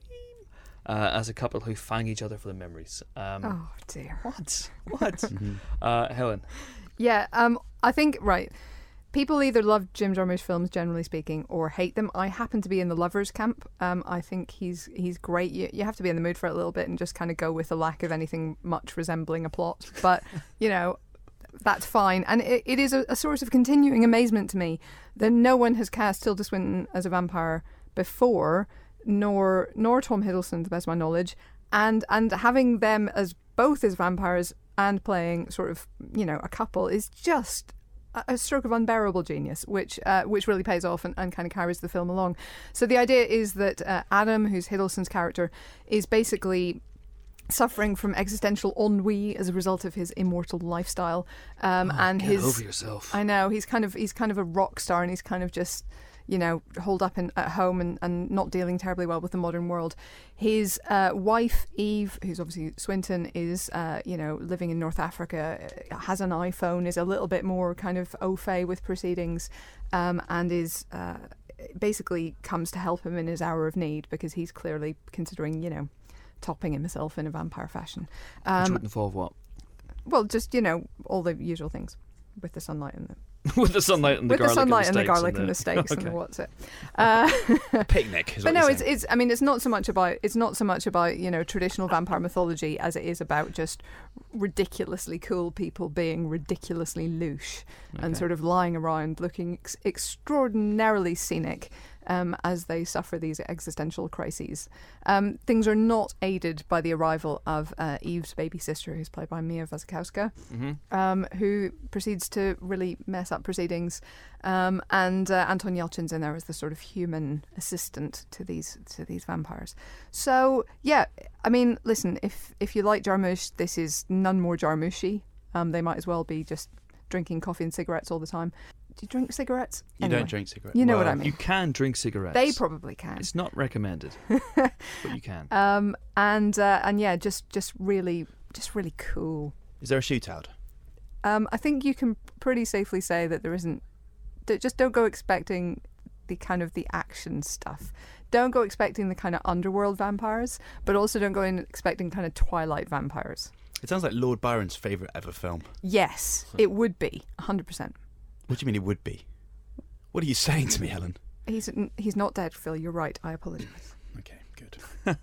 Uh, as a couple who fang each other for their memories. Um, Oh dear. What? What? uh, Helen. Yeah. Um. I think right. People either love Jim Jarmusch films, generally speaking, or hate them. I happen to be in the lovers camp. Um, I think he's he's great. You, you have to be in the mood for it a little bit and just kind of go with the lack of anything much resembling a plot. But, you know, that's fine. And it, it is a, a source of continuing amazement to me that no one has cast Tilda Swinton as a vampire before, nor nor Tom Hiddleston, to the best of my knowledge. And, and having them as both as vampires and playing sort of, you know, a couple is just... a stroke of unbearable genius, which uh, which really pays off and, and kind of carries the film along. So the idea is that uh, Adam, who's Hiddleston's character, is basically suffering from existential ennui as a result of his immortal lifestyle. Um, Oh, and get his over yourself. I know he's kind of he's kind of a rock star, and he's kind of just, you know, holed up in, at home and, and not dealing terribly well with the modern world. His uh, wife, Eve, who's obviously Swinton, is, uh, you know, living in North Africa, has an iPhone, is a little bit more kind of au fait with proceedings, um, and is uh, basically comes to help him in his hour of need because he's clearly considering, you know, topping himself in a vampire fashion. Which Um, would involve what? well, just, you know, all the usual things with the sunlight and the With the sunlight and the with the garlic sunlight and and the the steaks garlic and the steaks and Okay. the what's it. Uh, Picnic is but what no, you're it's saying. it's. I mean, it's not so much about it's not so much about you know traditional vampire mythology as it is about just ridiculously cool people being ridiculously louche and Okay. sort of lying around looking ex- extraordinarily scenic. Um, as they suffer these existential crises. Um, things are not aided by the arrival of uh, Eve's baby sister, who's played by Mia Wasikowska, Mhm. um, who proceeds to really mess up proceedings. Um, and uh, Anton Yelchin's in there as the sort of human assistant to these to these vampires. So, yeah, I mean, listen, if, if you like Jarmusch, this is none more Jarmushy. Um, they might as well be just drinking coffee and cigarettes all the time. Do you drink cigarettes? You Anyway. don't drink cigarettes. You know what Well, I mean. You can drink cigarettes. They probably can. It's not recommended, but you can. Um, and uh, and yeah, just just really just really cool. Is there a shootout? Um, I think you can pretty safely say that there isn't. d- Just don't go expecting the kind of the action stuff. Don't go expecting the kind of underworld vampires, but also don't go in expecting kind of Twilight vampires. It sounds like Lord Byron's favourite ever film. Yes, it would be one hundred percent. What do you mean it would be? What are you saying to me, Helen? He's he's not dead, Phil. You're right. I apologise. Okay, good.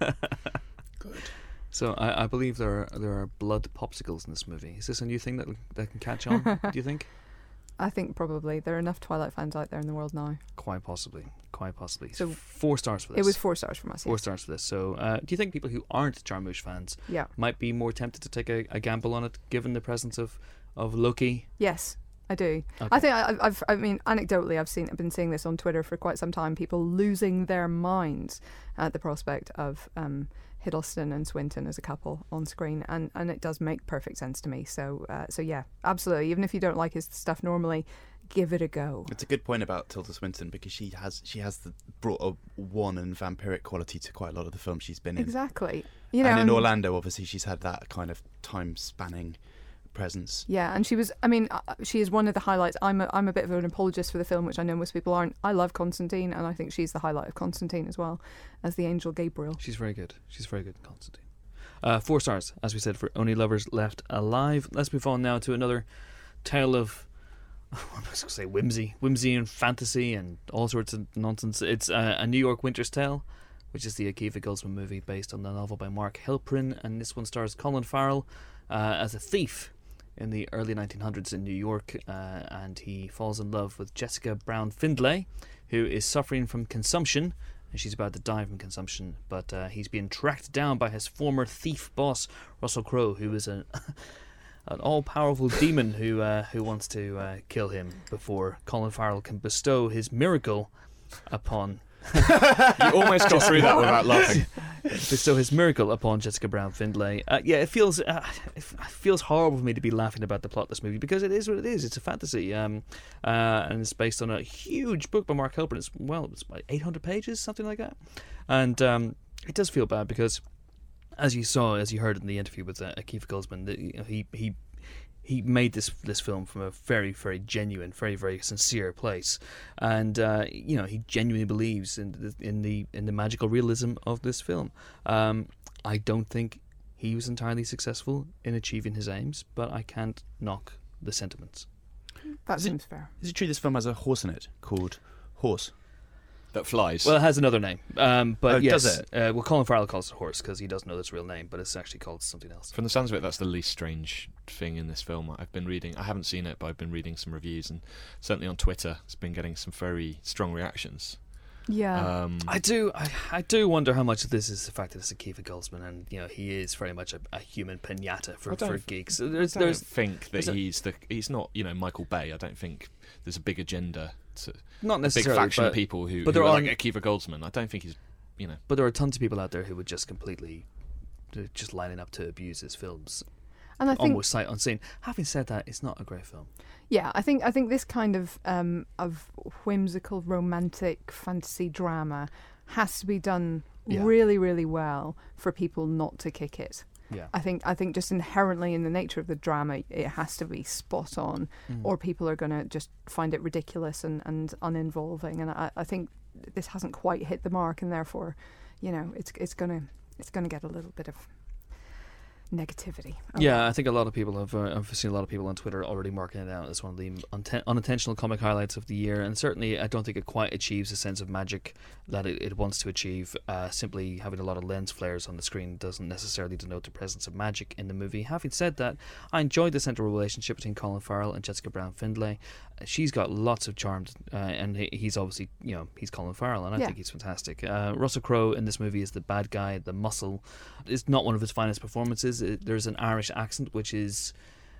Good. So I, I believe there are there are blood popsicles in this movie. Is this a new thing that that can catch on? Do you think? I think probably there are enough Twilight fans out there in the world now. Quite possibly. Quite possibly. So four stars for this. It was four stars from us. four Yes. stars for this. So uh, do you think people who aren't Jarmusch fans Yeah. might be more tempted to take a, a gamble on it, given the presence of of Loki? Yes, I do. Okay. I think I, I've. I mean, anecdotally, I've seen. I've been seeing this on Twitter for quite some time. People losing their minds at the prospect of um, Hiddleston and Swinton as a couple on screen, and, and it does make perfect sense to me. So, uh, so yeah, absolutely. Even if you don't like his stuff normally, give it a go. It's a good point about Tilda Swinton because she has she has the, brought a wan and vampiric quality to quite a lot of the films she's been in. Exactly. You know, and in and- Orlando, obviously, she's had that kind of time-spanning presence. Yeah, and she was. I mean, uh, she is one of the highlights. I'm a, I'm a bit of an apologist for the film, which I know most people aren't. I love Constantine, and I think she's the highlight of Constantine as well as the angel Gabriel. She's very good. She's very good, Constantine. Uh, four stars, as we said, for Only Lovers Left Alive. Let's move on now to another tale of, I was going to say whimsy, whimsy and fantasy and all sorts of nonsense. It's uh, A New York Winter's Tale, which is the Akiva Goldsman movie based on the novel by Mark Hilprin, and this one stars Colin Farrell uh, as a thief in the early nineteen hundreds in New York, uh, and he falls in love with Jessica Brown Findlay, who is suffering from consumption, and she's about to die from consumption, but uh, he's being tracked down by his former thief boss, Russell Crowe, who is a an all-powerful demon who uh, who wants to uh, kill him before Colin Farrell can bestow his miracle upon. You almost got through that without laughing. Bestow his miracle upon Jessica Brown Findlay. Uh, yeah, it feels uh, it feels horrible for me to be laughing about the plot of this movie because it is what it is. It's a fantasy, um, uh, and it's based on a huge book by Mark Helprin. It's well, it's about eight hundred pages, something like that, and um, it does feel bad because, as you saw, as you heard in the interview with uh, Kiefer Goldsman, that, you know, he he. He made this this film from a very, very genuine, very, very sincere place, and uh, you know he genuinely believes in the, in the in the magical realism of this film. Um, I don't think he was entirely successful in achieving his aims, but I can't knock the sentiments. That Is seems it, fair. Is it true this film has a horse in it called Horse? That flies. Well, it has another name, um, but Oh, yes, does it? Uh, well, Colin Farrell calls it Horse because he doesn't know its real name, but it's actually called something else. From the sounds of it, that's the least strange thing in this film. I've been reading, I haven't seen it, but I've been reading some reviews, and certainly on Twitter, it's been getting some very strong reactions. Yeah. Um, I do, I, I do wonder how much of this is the fact that it's a Kiefer Goldsman, and you know he is very much a, a human pinata for, I don't for f- geeks. I There's, don't there's think that there's a- he's the he's not you know Michael Bay. I don't think there's a big agenda to not a big necessarily, faction but, of people who, but who there are are- like a Kiefer Goldsman. I don't think he's you know. but there are tons of people out there who would just completely, uh, just lining up to abuse his films, And I think almost sight unseen. Having said that, it's not a great film. Yeah, I think I think this kind of um, of whimsical, romantic fantasy drama has to be done Yeah. really, really well for people not to kick it. Yeah. I think I think just inherently in the nature of the drama, it has to be spot on, Mm. or people are going to just find it ridiculous and, and uninvolving. And I, I think this hasn't quite hit the mark, and therefore, you know, it's it's gonna it's gonna get a little bit of negativity. Yeah, I think a lot of people have. Uh, I've seen a lot of people on Twitter already marking it out as one of the unten- unintentional comic highlights of the year, and certainly I don't think it quite achieves the sense of magic that it, it wants to achieve. Uh, simply having a lot of lens flares on the screen doesn't necessarily denote the presence of magic in the movie. Having said that, I enjoyed the central relationship between Colin Farrell and Jessica Brown Findlay. Uh, she's got lots of charm, uh, and he, he's obviously, you know, he's Colin Farrell, and I Yeah. think he's fantastic. Uh, Russell Crowe in this movie is the bad guy, the muscle. It's not one of his finest performances. It, there's an Irish accent which is,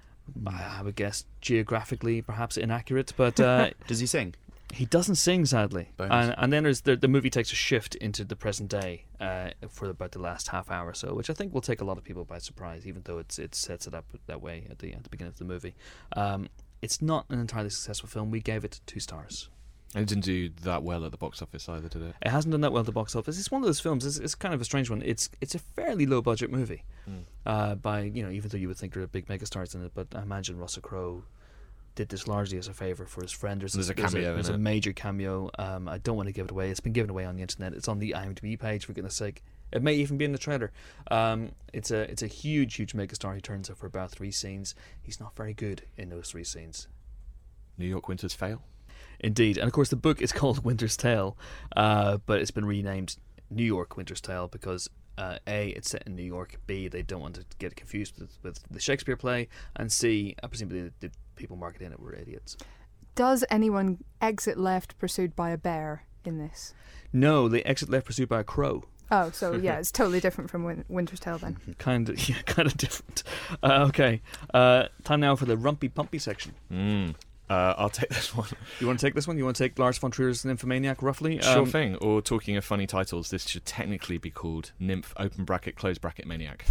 I would guess, geographically perhaps inaccurate, but uh, Does he sing? he doesn't sing, sadly. Bonus. And, and then there's the, the movie takes a shift into the present day uh, for about the last half hour or so, which I think will take a lot of people by surprise, even though it's it sets it up that way at the at the beginning of the movie. Um, it's not an entirely successful film. We gave it two stars. And it didn't do that well at the box office either, did it? It hasn't done that well at the box office. It's one of those films. It's, it's kind of a strange one. It's it's a fairly low budget movie, Mm. uh, by you know, even though you would think there are big megastars in it. But I imagine Russell Crowe did this largely as a favor for his friend. There's, There's a there's cameo in There's a it. major cameo. Um, I don't want to give it away. It's been given away on the internet. It's on the IMDb page, for goodness sake. It may even be in the trailer. Um, it's a it's a huge, huge megastar. He turns up for about three scenes. He's not very good in those three scenes. New York Winters Fail. Indeed. And of course the book is called Winter's Tale, uh, but it's been renamed New York Winter's Tale because uh, A, it's set in New York, B, they don't want to get confused with, with the Shakespeare play, and C, uh, presumably the, the people marketing it were idiots. Does anyone exit left pursued by a bear in this? No, they exit left pursued by a crow. Oh, so yeah, it's totally different from Win- Winter's Tale then. Kind of, yeah, kind of different. Uh, okay, uh, time now for the Rumpy Pumpy section. Mm. Uh, I'll take this one. You want to take this one? You want to take Lars von Trier's Nymphomaniac, roughly? Sure Um, thing. Or talking of funny titles, this should technically be called Nymph open bracket close bracket maniac.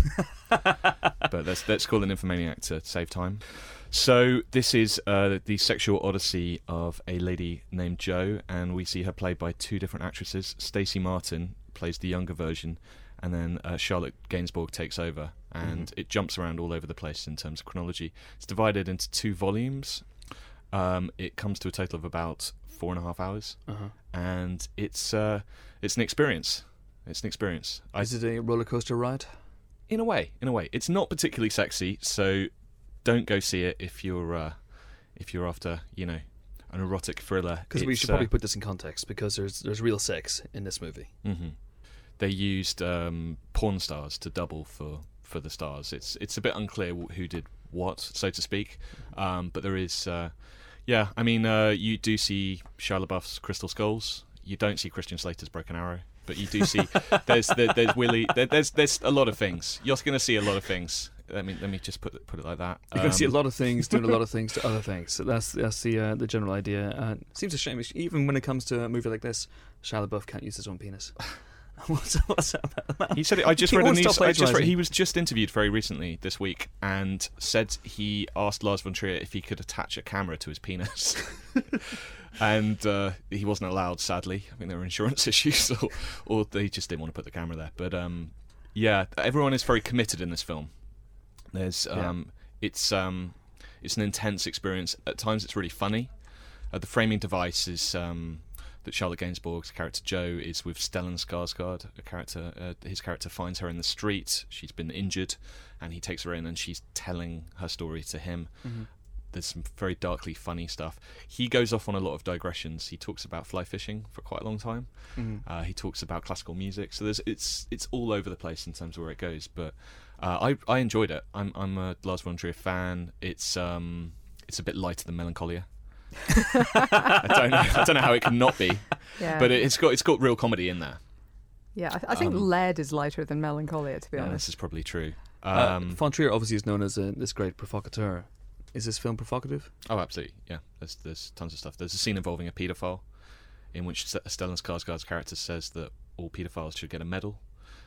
But let's let's call it Nymphomaniac to save time. So this is uh, the sexual odyssey of a lady named Jo, and we see her played by two different actresses. Stacey Martin plays the younger version, and then uh, Charlotte Gainsbourg takes over, and Mhm. it jumps around all over the place in terms of chronology. It's divided into two volumes. Um, it comes to a total of about four and a half hours, Uh-huh. and it's uh, it's an experience. It's an experience. I, Is it a roller coaster ride? in a way, in a way, it's not particularly sexy, so don't go see it if you're uh, if you're after, you know, an erotic thriller. Because we It's, should probably uh, put this in context, because there's there's real sex in this movie. mhm. They used um, porn stars to double for, for the stars. It's it's a bit unclear wh- who did what, so to speak, um, but there is. Uh, yeah, I mean, uh, you do see Shia LaBeouf's Crystal Skulls. You don't see Christian Slater's Broken Arrow, but you do see there's there, there's Willie. There, there's there's a lot of things. You're going to see a lot of things Let me let me just put it, put it like that. You're going to see a Um, lot of things doing a lot of things to other things. So that's that's the uh, the general idea. Uh, seems a shame, even when it comes to a movie like this, Shia LaBeouf can't use his own penis. what's, what's that about? He said it, I just He read a won't news. stop I just read, plagiarising. he was just interviewed very recently this week and said he asked Lars von Trier if he could attach a camera to his penis, and uh, he wasn't allowed. Sadly, I think there were insurance issues, or, or they just didn't want to put the camera there. But um, yeah, everyone is very committed in this film. There's um, it's um, it's an intense experience. At times, it's really funny. Uh, the framing device is um, that Charlotte Gainsbourg's character Jo is with Stellan Skarsgård. A character, uh, his character finds her in the street. She's been injured, and he takes her in, and she's telling her story to him. Mm-hmm. There's some very darkly funny stuff. He goes off on a lot of digressions. He talks about fly fishing for quite a long time. Mm-hmm. Uh, he talks about classical music. So there's it's it's all over the place in terms of where it goes. But uh, I I enjoyed it. I'm I'm a Lars von Trier fan. It's um it's a bit lighter than Melancholia. I don't know. I don't know how it can not be. Yeah. But it, it's got it's got real comedy in there. Yeah, I, th- I think Um, Lead is lighter than Melancholia, to be Yeah, honest. this is probably true. Uh, Um, von Trier obviously is known as a, this great provocateur. Is this film provocative? oh, absolutely. Yeah, there's there's tons of stuff. There's a scene involving a paedophile, in which St- Stellan Skarsgård's character says that all paedophiles should get a medal.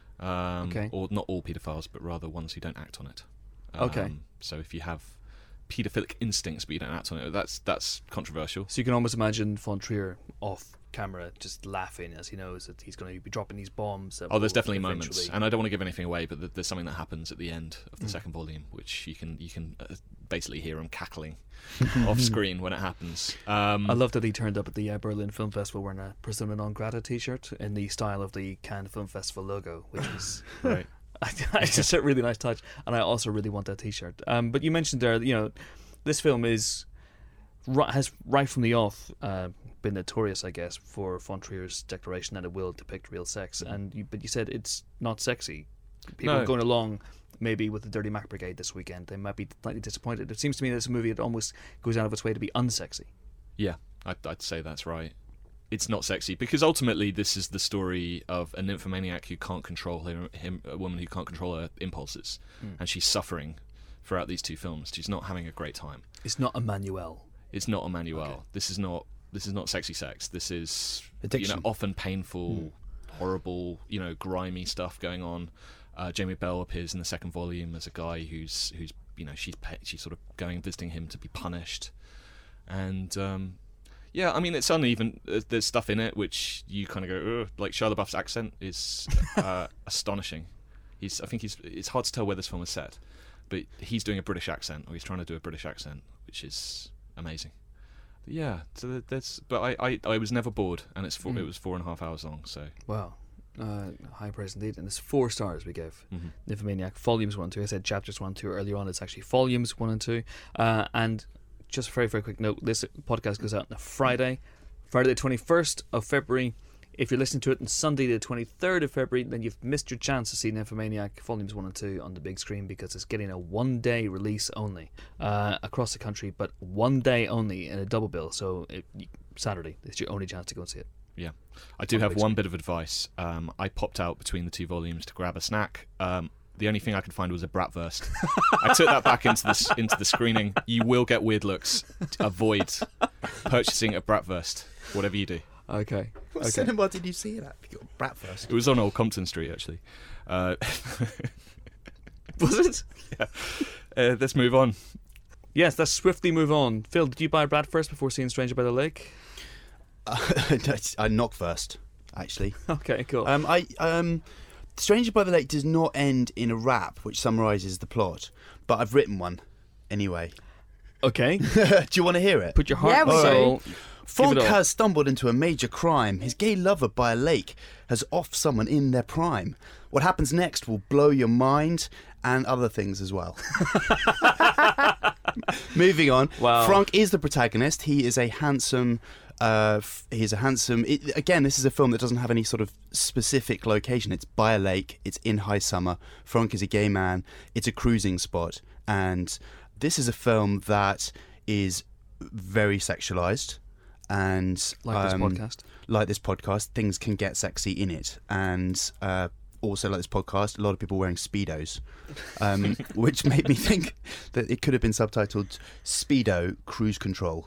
Um, Okay. Or not all paedophiles, but rather ones who don't act on it. Okay. Um, so if you have paedophilic instincts but you don't act on it, that's that's controversial. So you can almost imagine von Trier off camera just laughing as he knows that he's going to be dropping these bombs. that Oh, there's will definitely moments, eventually- and I don't want to give anything away, but th- there's something that happens at the end of the Mm. second volume, which you can you can uh, basically hear him cackling off screen when it happens. Um, I love that he turned up at the uh, Berlin Film Festival wearing a Persona non grata t-shirt in the style of the Cannes Film Festival logo, which is right. it's just a really nice touch, and I also really want that t-shirt. Um, but you mentioned there, you know, this film is ri- has right from the off uh, been notorious, I guess, for von Trier's declaration that it will depict real sex, and you, but you said it's not sexy. People No. going along maybe with the Dirty Mac Brigade this weekend, they might be slightly disappointed. It seems to me this movie it almost goes out of its way to be unsexy. Yeah, I'd, I'd say that's right. It's not sexy because ultimately this is the story of a nymphomaniac who can't control him, him a woman who can't control her impulses, Mm. and she's suffering throughout these two films. She's not having a great time. It's not Emmanuel. It's not Emmanuel. Okay. This is not. This is not sexy sex. This is Addiction. you know often painful, horrible, you know, grimy stuff going on. Uh, Jamie Bell appears in the second volume as a guy who's who's you know she's pa- she's sort of going and visiting him to be punished, and um, yeah, I mean it's uneven. There's, there's stuff in it which you kind of go ugh. Like Shia LaBeouf's accent is uh, astonishing. He's I think he's it's hard to tell where this film is set, but he's doing a British accent or he's trying to do a British accent, which is amazing. Yeah, so that's. But I, I, I was never bored, and it's four, Mm. it was four and a half hours long. So Wow. Uh, high praise indeed. And it's four stars we gave mhm. Nymphomaniac. Volumes one and two. I said chapters one and two earlier on. It's actually volumes one and two. Uh, and just a very, very quick note this podcast goes out on a Friday, Friday the twenty-first of February. If you're listening to it on Sunday the twenty-third of February, then you've missed your chance to see Nymphomaniac Volumes one and two on the big screen because it's getting a one-day release only uh, across the country, but one day only in a double bill. So it, Saturday is your only chance to go and see it. Yeah, I do On the have big one bit of advice. Um, I popped out between the two volumes to grab a snack. Um, the only thing I could find was a bratwurst. I took that back into the s- into the screening. You will get weird looks. Avoid purchasing a bratwurst, whatever you do. Okay. What okay. cinema did you see it at? You got Bratwurst. It was on Old Compton Street, actually. Uh, Was it? uh, let's move on. Yes, let's swiftly move on. Phil, did you buy Brad first before seeing Stranger by the Lake? Uh, I knock first, actually. Okay, cool. Um, I um, Stranger by the Lake does not end in a rap which summarises the plot, but I've written one anyway. okay, Do you want to hear it? put your heart Yeah, and we do. soul. Frank Give it up. has stumbled into a major crime. His gay lover by a lake has offed someone in their prime. What happens next will blow your mind and other things as well. Moving on. Wow. Frank is the protagonist. He is a handsome. Uh, f- he's a handsome. It, again, this is a film that doesn't have any sort of specific location. It's by a lake. It's in high summer. Frank is a gay man. It's a cruising spot, and this is a film that is very sexualized. And Like this um, podcast. like this podcast, things can get sexy in it. And uh, also like this podcast, a lot of people wearing Speedos, um, which made me think that it could have been subtitled Speedo Cruise Control.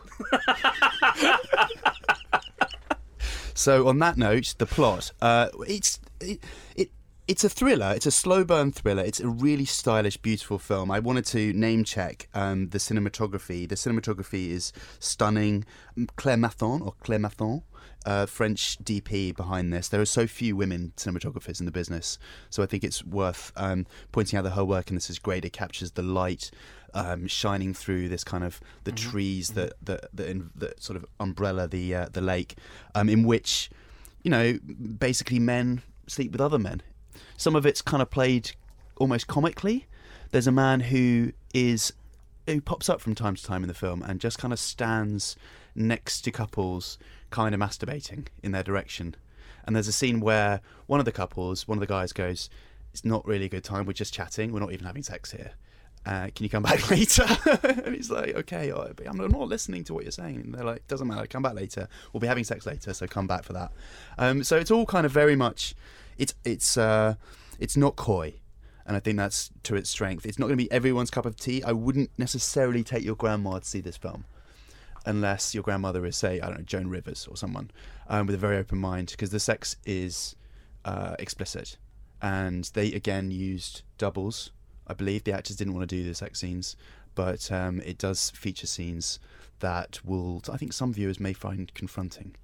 So on that note, the plot. Uh, it's it, it it's a thriller. It's a slow burn thriller. It's a really stylish, beautiful film. I wanted to name check um, the cinematography. The cinematography is stunning. Claire Mathon or Claire Mathon. Uh, French D P behind this. There are so few women cinematographers in the business, so I think it's worth um, pointing out that her work in this is great. It captures the light um, shining through this kind of the mm-hmm. trees that that, that, in, that sort of umbrella the uh, the lake, um, in which, you know, basically men sleep with other men. Some of it's kind of played almost comically. There's a man who is who pops up from time to time in the film and just kind of stands next to couples kind of masturbating in their direction. And there's a scene where one of the couples, one of the guys goes, "It's not really a good time, we're just chatting, we're not even having sex here. Uh, can you come back later?" And he's like, "Okay, I'm not listening to what you're saying." And they're like, "Doesn't matter, come back later. We'll be having sex later, so come back for that." Um, so it's all kind of very much, it's it's uh, it's not coy. And I think that's to its strength. It's not going to be everyone's cup of tea. I wouldn't necessarily take your grandma to see this film, unless your grandmother is, say, I don't know, Joan Rivers or someone, um, with a very open mind, because the sex is uh, explicit. And they, again, used doubles. I believe the actors didn't want to do the sex scenes, but um, it does feature scenes that will, I think some viewers may find confronting.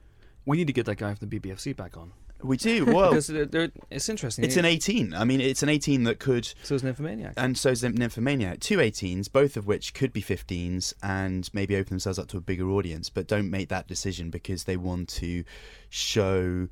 We need to get that guy from the B B F C back on. We do. Well, because they're, they're, it's interesting. It's an eighteen. I mean, it's an eighteen that could. So is Nymphomaniac. And so is Nymphomaniac. Two eighteens, both of which could be fifteens and maybe open themselves up to a bigger audience, but don't make that decision because they want to show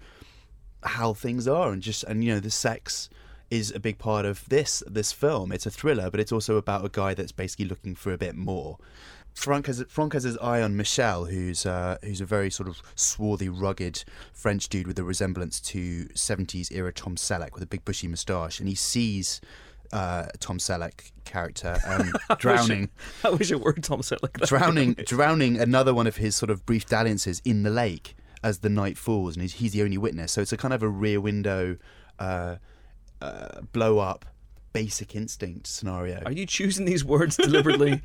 how things are and just and you know the sex is a big part of this this film. It's a thriller, but it's also about a guy that's basically looking for a bit more. Franck has, Franck has his eye on Michel, who's uh, who's a very sort of swarthy, rugged French dude with a resemblance to seventies era Tom Selleck with a big bushy moustache, and he sees uh, Tom Selleck character um, drowning. I wish it were Tom Selleck. drowning, drowning another one of his sort of brief dalliances in the lake as the night falls, and he's, he's the only witness. So it's a kind of a Rear Window uh, uh, blow up. Basic Instinct scenario. Are you choosing these words deliberately?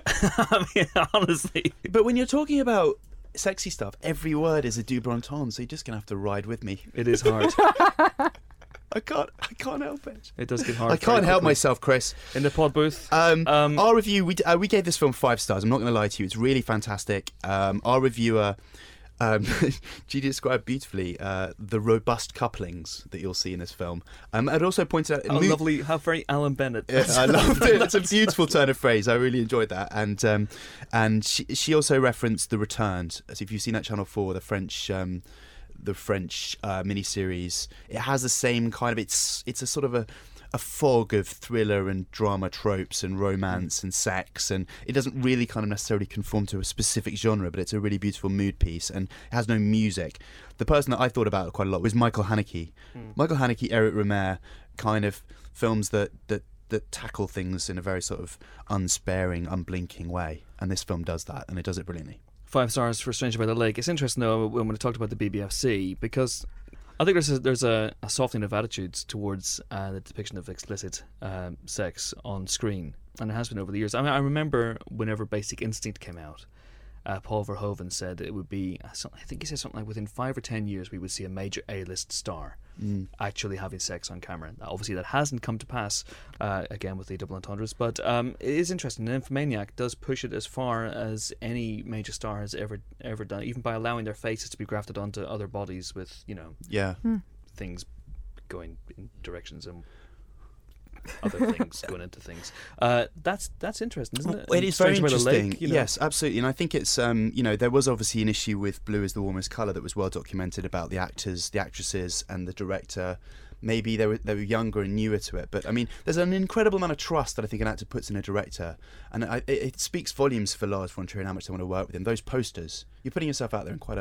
I mean, honestly. But when you're talking about sexy stuff, every word is a double entendre, so you're just gonna have to ride with me. It is hard. I can't. I can't help it. It does get hard. I can't help myself, Chris. In the pod booth. Um, um, our review. We uh, we gave this film five stars. I'm not going to lie to you. It's really fantastic. Um, our reviewer. Um, she described beautifully uh, the robust couplings that you'll see in this film. Um, I'd also pointed out... Oh, mo- lovely, how very Alan Bennett. Yeah, I loved it. It's a beautiful turn of phrase. I really enjoyed that. And um, and she, she also referenced The Returned. So if you've seen that Channel four, the French... Um, the French uh, miniseries, it has the same kind of... It's, it's a sort of a... a fog of thriller and drama tropes and romance and sex, and it doesn't really kind of necessarily conform to a specific genre, but it's a really beautiful mood piece, and it has no music. The person that I thought about quite a lot was Michael Haneke. Mm. Michael Haneke, Eric Romer, kind of films that, that, that tackle things in a very sort of unsparing, unblinking way, and this film does that, and it does it brilliantly. Five stars for Stranger by the Lake. It's interesting, though, when we talked about the B B F C, because I think there's a, there's a, a softening of attitudes towards uh, the depiction of explicit um, sex on screen, and it has been over the years. I mean, I remember whenever Basic Instinct came out, uh, Paul Verhoeven said it would be, I think he said something like within five or ten years we would see a major A-list star mm. actually having sex on camera. Obviously, that hasn't come to pass, uh, again with the double entendres, but um, it is interesting. Nymphomaniac does push it as far as any major star has ever ever done, even by allowing their faces to be grafted onto other bodies with, you know, yeah, hmm. things going in directions and other things going into things. Uh, that's that's interesting, isn't it? Well, it is very interesting. Lake, you know? Yes, absolutely. And I think it's um, you know, there was obviously an issue with Blue is the Warmest Colour that was well documented about the actors, the actresses, and the director. Maybe they were they were younger and newer to it, but I mean, there's an incredible amount of trust that I think an actor puts in a director, and I, it, it speaks volumes for Lars von Trier and how much they want to work with him. Those posters, you're putting yourself out there in quite a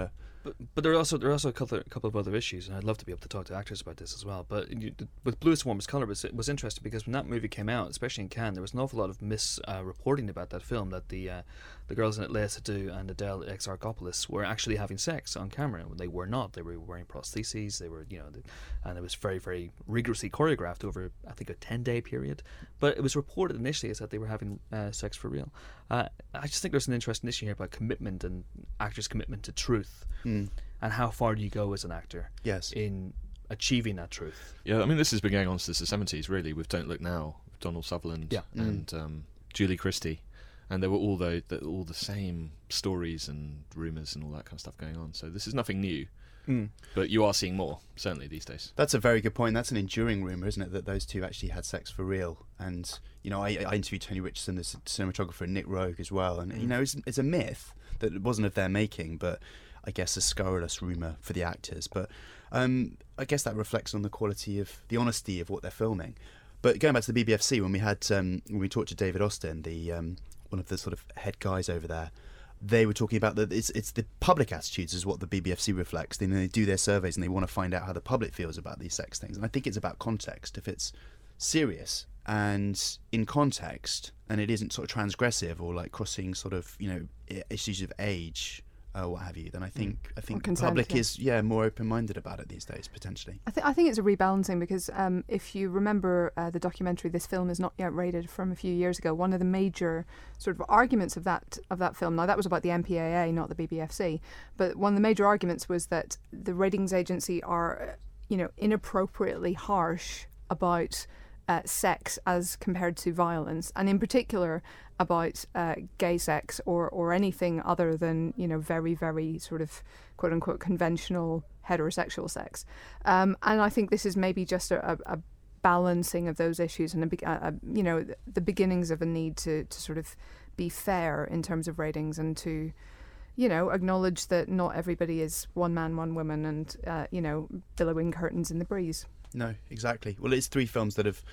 But, but there are also there are also a couple, a couple of other issues, and I'd love to be able to talk to actors about this as well. But you, with Bluest Warmest Colour, was it was interesting because when that movie came out, especially in Cannes, there was an awful lot of misreporting uh, about that film, that the uh, the girls in it, Lea Seydoux and Adele Exarchopoulos, were actually having sex on camera. They were not. They were wearing prostheses. They were, you know, and it was very, very rigorously choreographed over, I think, a ten-day period. But it was reported initially as that they were having uh, sex for real. Uh, I just think there's an interesting issue here about commitment and actors' commitment to truth, mm. and how far do you go as an actor yes. in achieving that truth. Yeah, I mean, this has been going on since the seventies, really, with Don't Look Now, with Donald Sutherland yeah. and mm. um, Julie Christie. And there were all the, the all the same stories and rumours and all that kind of stuff going on. So this is nothing new. Mm. But you are seeing more, certainly, these days. That's a very good point. That's an enduring rumour, isn't it, that those two actually had sex for real? And, you know, I, I interviewed Tony Richardson, the cinematographer, and Nick Rogue as well. And, mm. you know, it's, it's a myth that it wasn't of their making, but I guess a scurrilous rumour for the actors. But um, I guess that reflects on the quality of, the honesty of what they're filming. But going back to the B B F C, when we had, um, when we talked to David Austin, the um, one of the sort of head guys over there, they were talking about that it's it's the public attitudes is what the B B F C reflects. Then they do their surveys and they want to find out how the public feels about these sex things. And I think it's about context. If it's serious and in context, and it isn't sort of transgressive or like crossing sort of, you know, issues of age, uh, what have you, then I think I think the consent, public yeah. is yeah more open-minded about it these days, potentially. I think I think it's a rebalancing because um, if you remember uh, the documentary "This Film Is Not Yet Rated" from a few years ago, one of the major sort of arguments of that of that film, now that was about the M P A A, not the B B F C, but one of the major arguments was that the ratings agency are, you know, inappropriately harsh about uh, sex as compared to violence, and in particular about uh, gay sex or, or anything other than, you know, very, very sort of quote unquote conventional heterosexual sex. Um, and I think this is maybe just a, a, a balancing of those issues and, a, a, you know, the beginnings of a need to, to sort of be fair in terms of ratings and to, you know, acknowledge that not everybody is one man, one woman and, uh, you know, billowing curtains in the breeze. No, exactly. Well, it's three films that have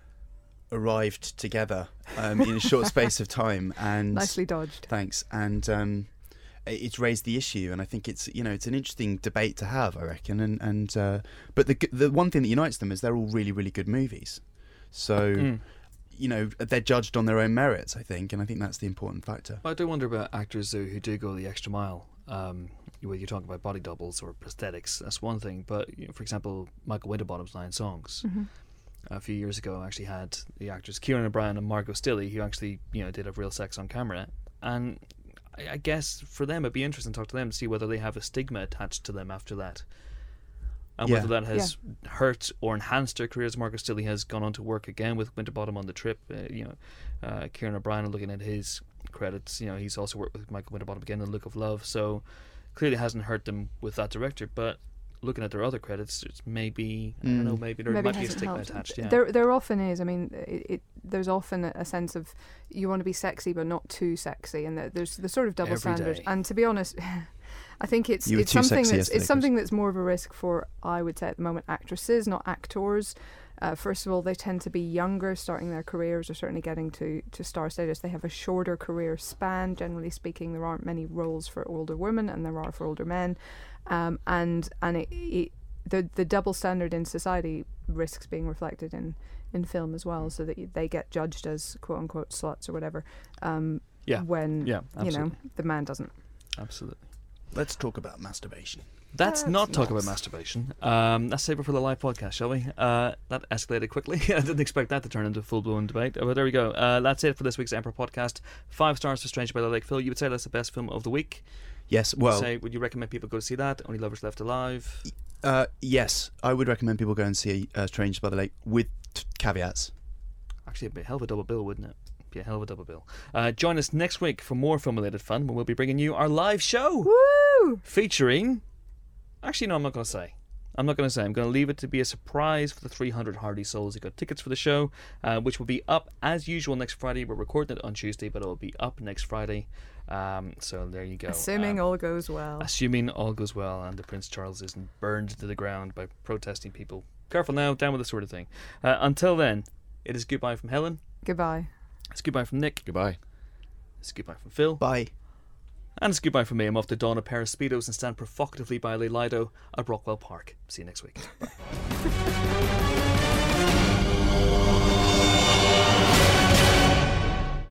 arrived together um, in a short space of time, and nicely dodged. Thanks, and um, it's raised the issue, and I think it's you know it's an interesting debate to have, I reckon. And and uh, but the the one thing that unites them is they're all really really good movies, so. Mm. You know, they're judged on their own merits, I think, and I think that's the important factor. I do wonder about actors who, who do go the extra mile. Um, whether you're talking about body doubles or prosthetics, that's one thing. But you know, for example, Michael Winterbottom's Nine Songs. Mm-hmm. A few years ago, I actually had the actors Kieran O'Brien and Margot Stilley, who actually, you know, did have real sex on camera. And I, I guess for them, it'd be interesting to talk to them to see whether they have a stigma attached to them after that. And yeah. whether that has yeah. hurt or enhanced their careers. Margot Stilley has gone on to work again with Winterbottom on The Trip. Uh, you know, uh, Kieran O'Brien, looking at his credits, you know, he's also worked with Michael Winterbottom again in The Look of Love. So clearly hasn't hurt them with that director. But looking at their other credits, it's maybe mm. I don't know, maybe there maybe might be a stigma helped. attached. Yeah. There, there often is. I mean, it, it, there's often a sense of you want to be sexy, but not too sexy, and there's the sort of double Every standard. Day. And to be honest. I think it's you it's something that's it's something that's more of a risk for, I would say at the moment, actresses, not actors. Uh, first of all, they tend to be younger, starting their careers, or certainly getting to, to star status. They have a shorter career span. Generally speaking, there aren't many roles for older women, and there are for older men. Um, and and it, it, the the double standard in society risks being reflected in, in film as well, so that they get judged as quote unquote sluts or whatever. Um, yeah. When yeah, you know the man doesn't. Absolutely. Let's talk about masturbation. That's, That's not talk nice. about masturbation. Um, let's save it for the live podcast, shall we? Uh, that escalated quickly. I didn't expect that to turn into a full-blown debate. But there we go. Uh, that's it for this week's Emperor podcast. Five stars for Stranger by the Lake. Phil, you would say that's the best film of the week? Yes. Well, say, would you recommend people go see that? Only Lovers Left Alive? Uh, yes, I would recommend people go and see uh, Strangers by the Lake with t- caveats. Actually, it'd be a hell of a double bill, wouldn't it? Be a hell of a double bill. Uh, join us next week for more film-related fun, when we'll be bringing you our live show. Woo! Featuring... Actually, no, I'm not going to say. I'm not going to say. I'm going to leave it to be a surprise for the three hundred hardy souls who got tickets for the show, uh, which will be up as usual next Friday. We're recording it on Tuesday, but it will be up next Friday. Um, so there you go. Assuming um, all goes well. Assuming all goes well and the Prince Charles isn't burned to the ground by protesting people. Careful now, down with this sort of thing. Uh, until then, it is goodbye from Helen. Goodbye. It's goodbye from Nick. Goodbye. It's goodbye from Phil. Bye. And it's goodbye from me. I'm off to don a pair of Speedos and stand provocatively by Lee Lido at Brockwell Park. See you next week. Bye.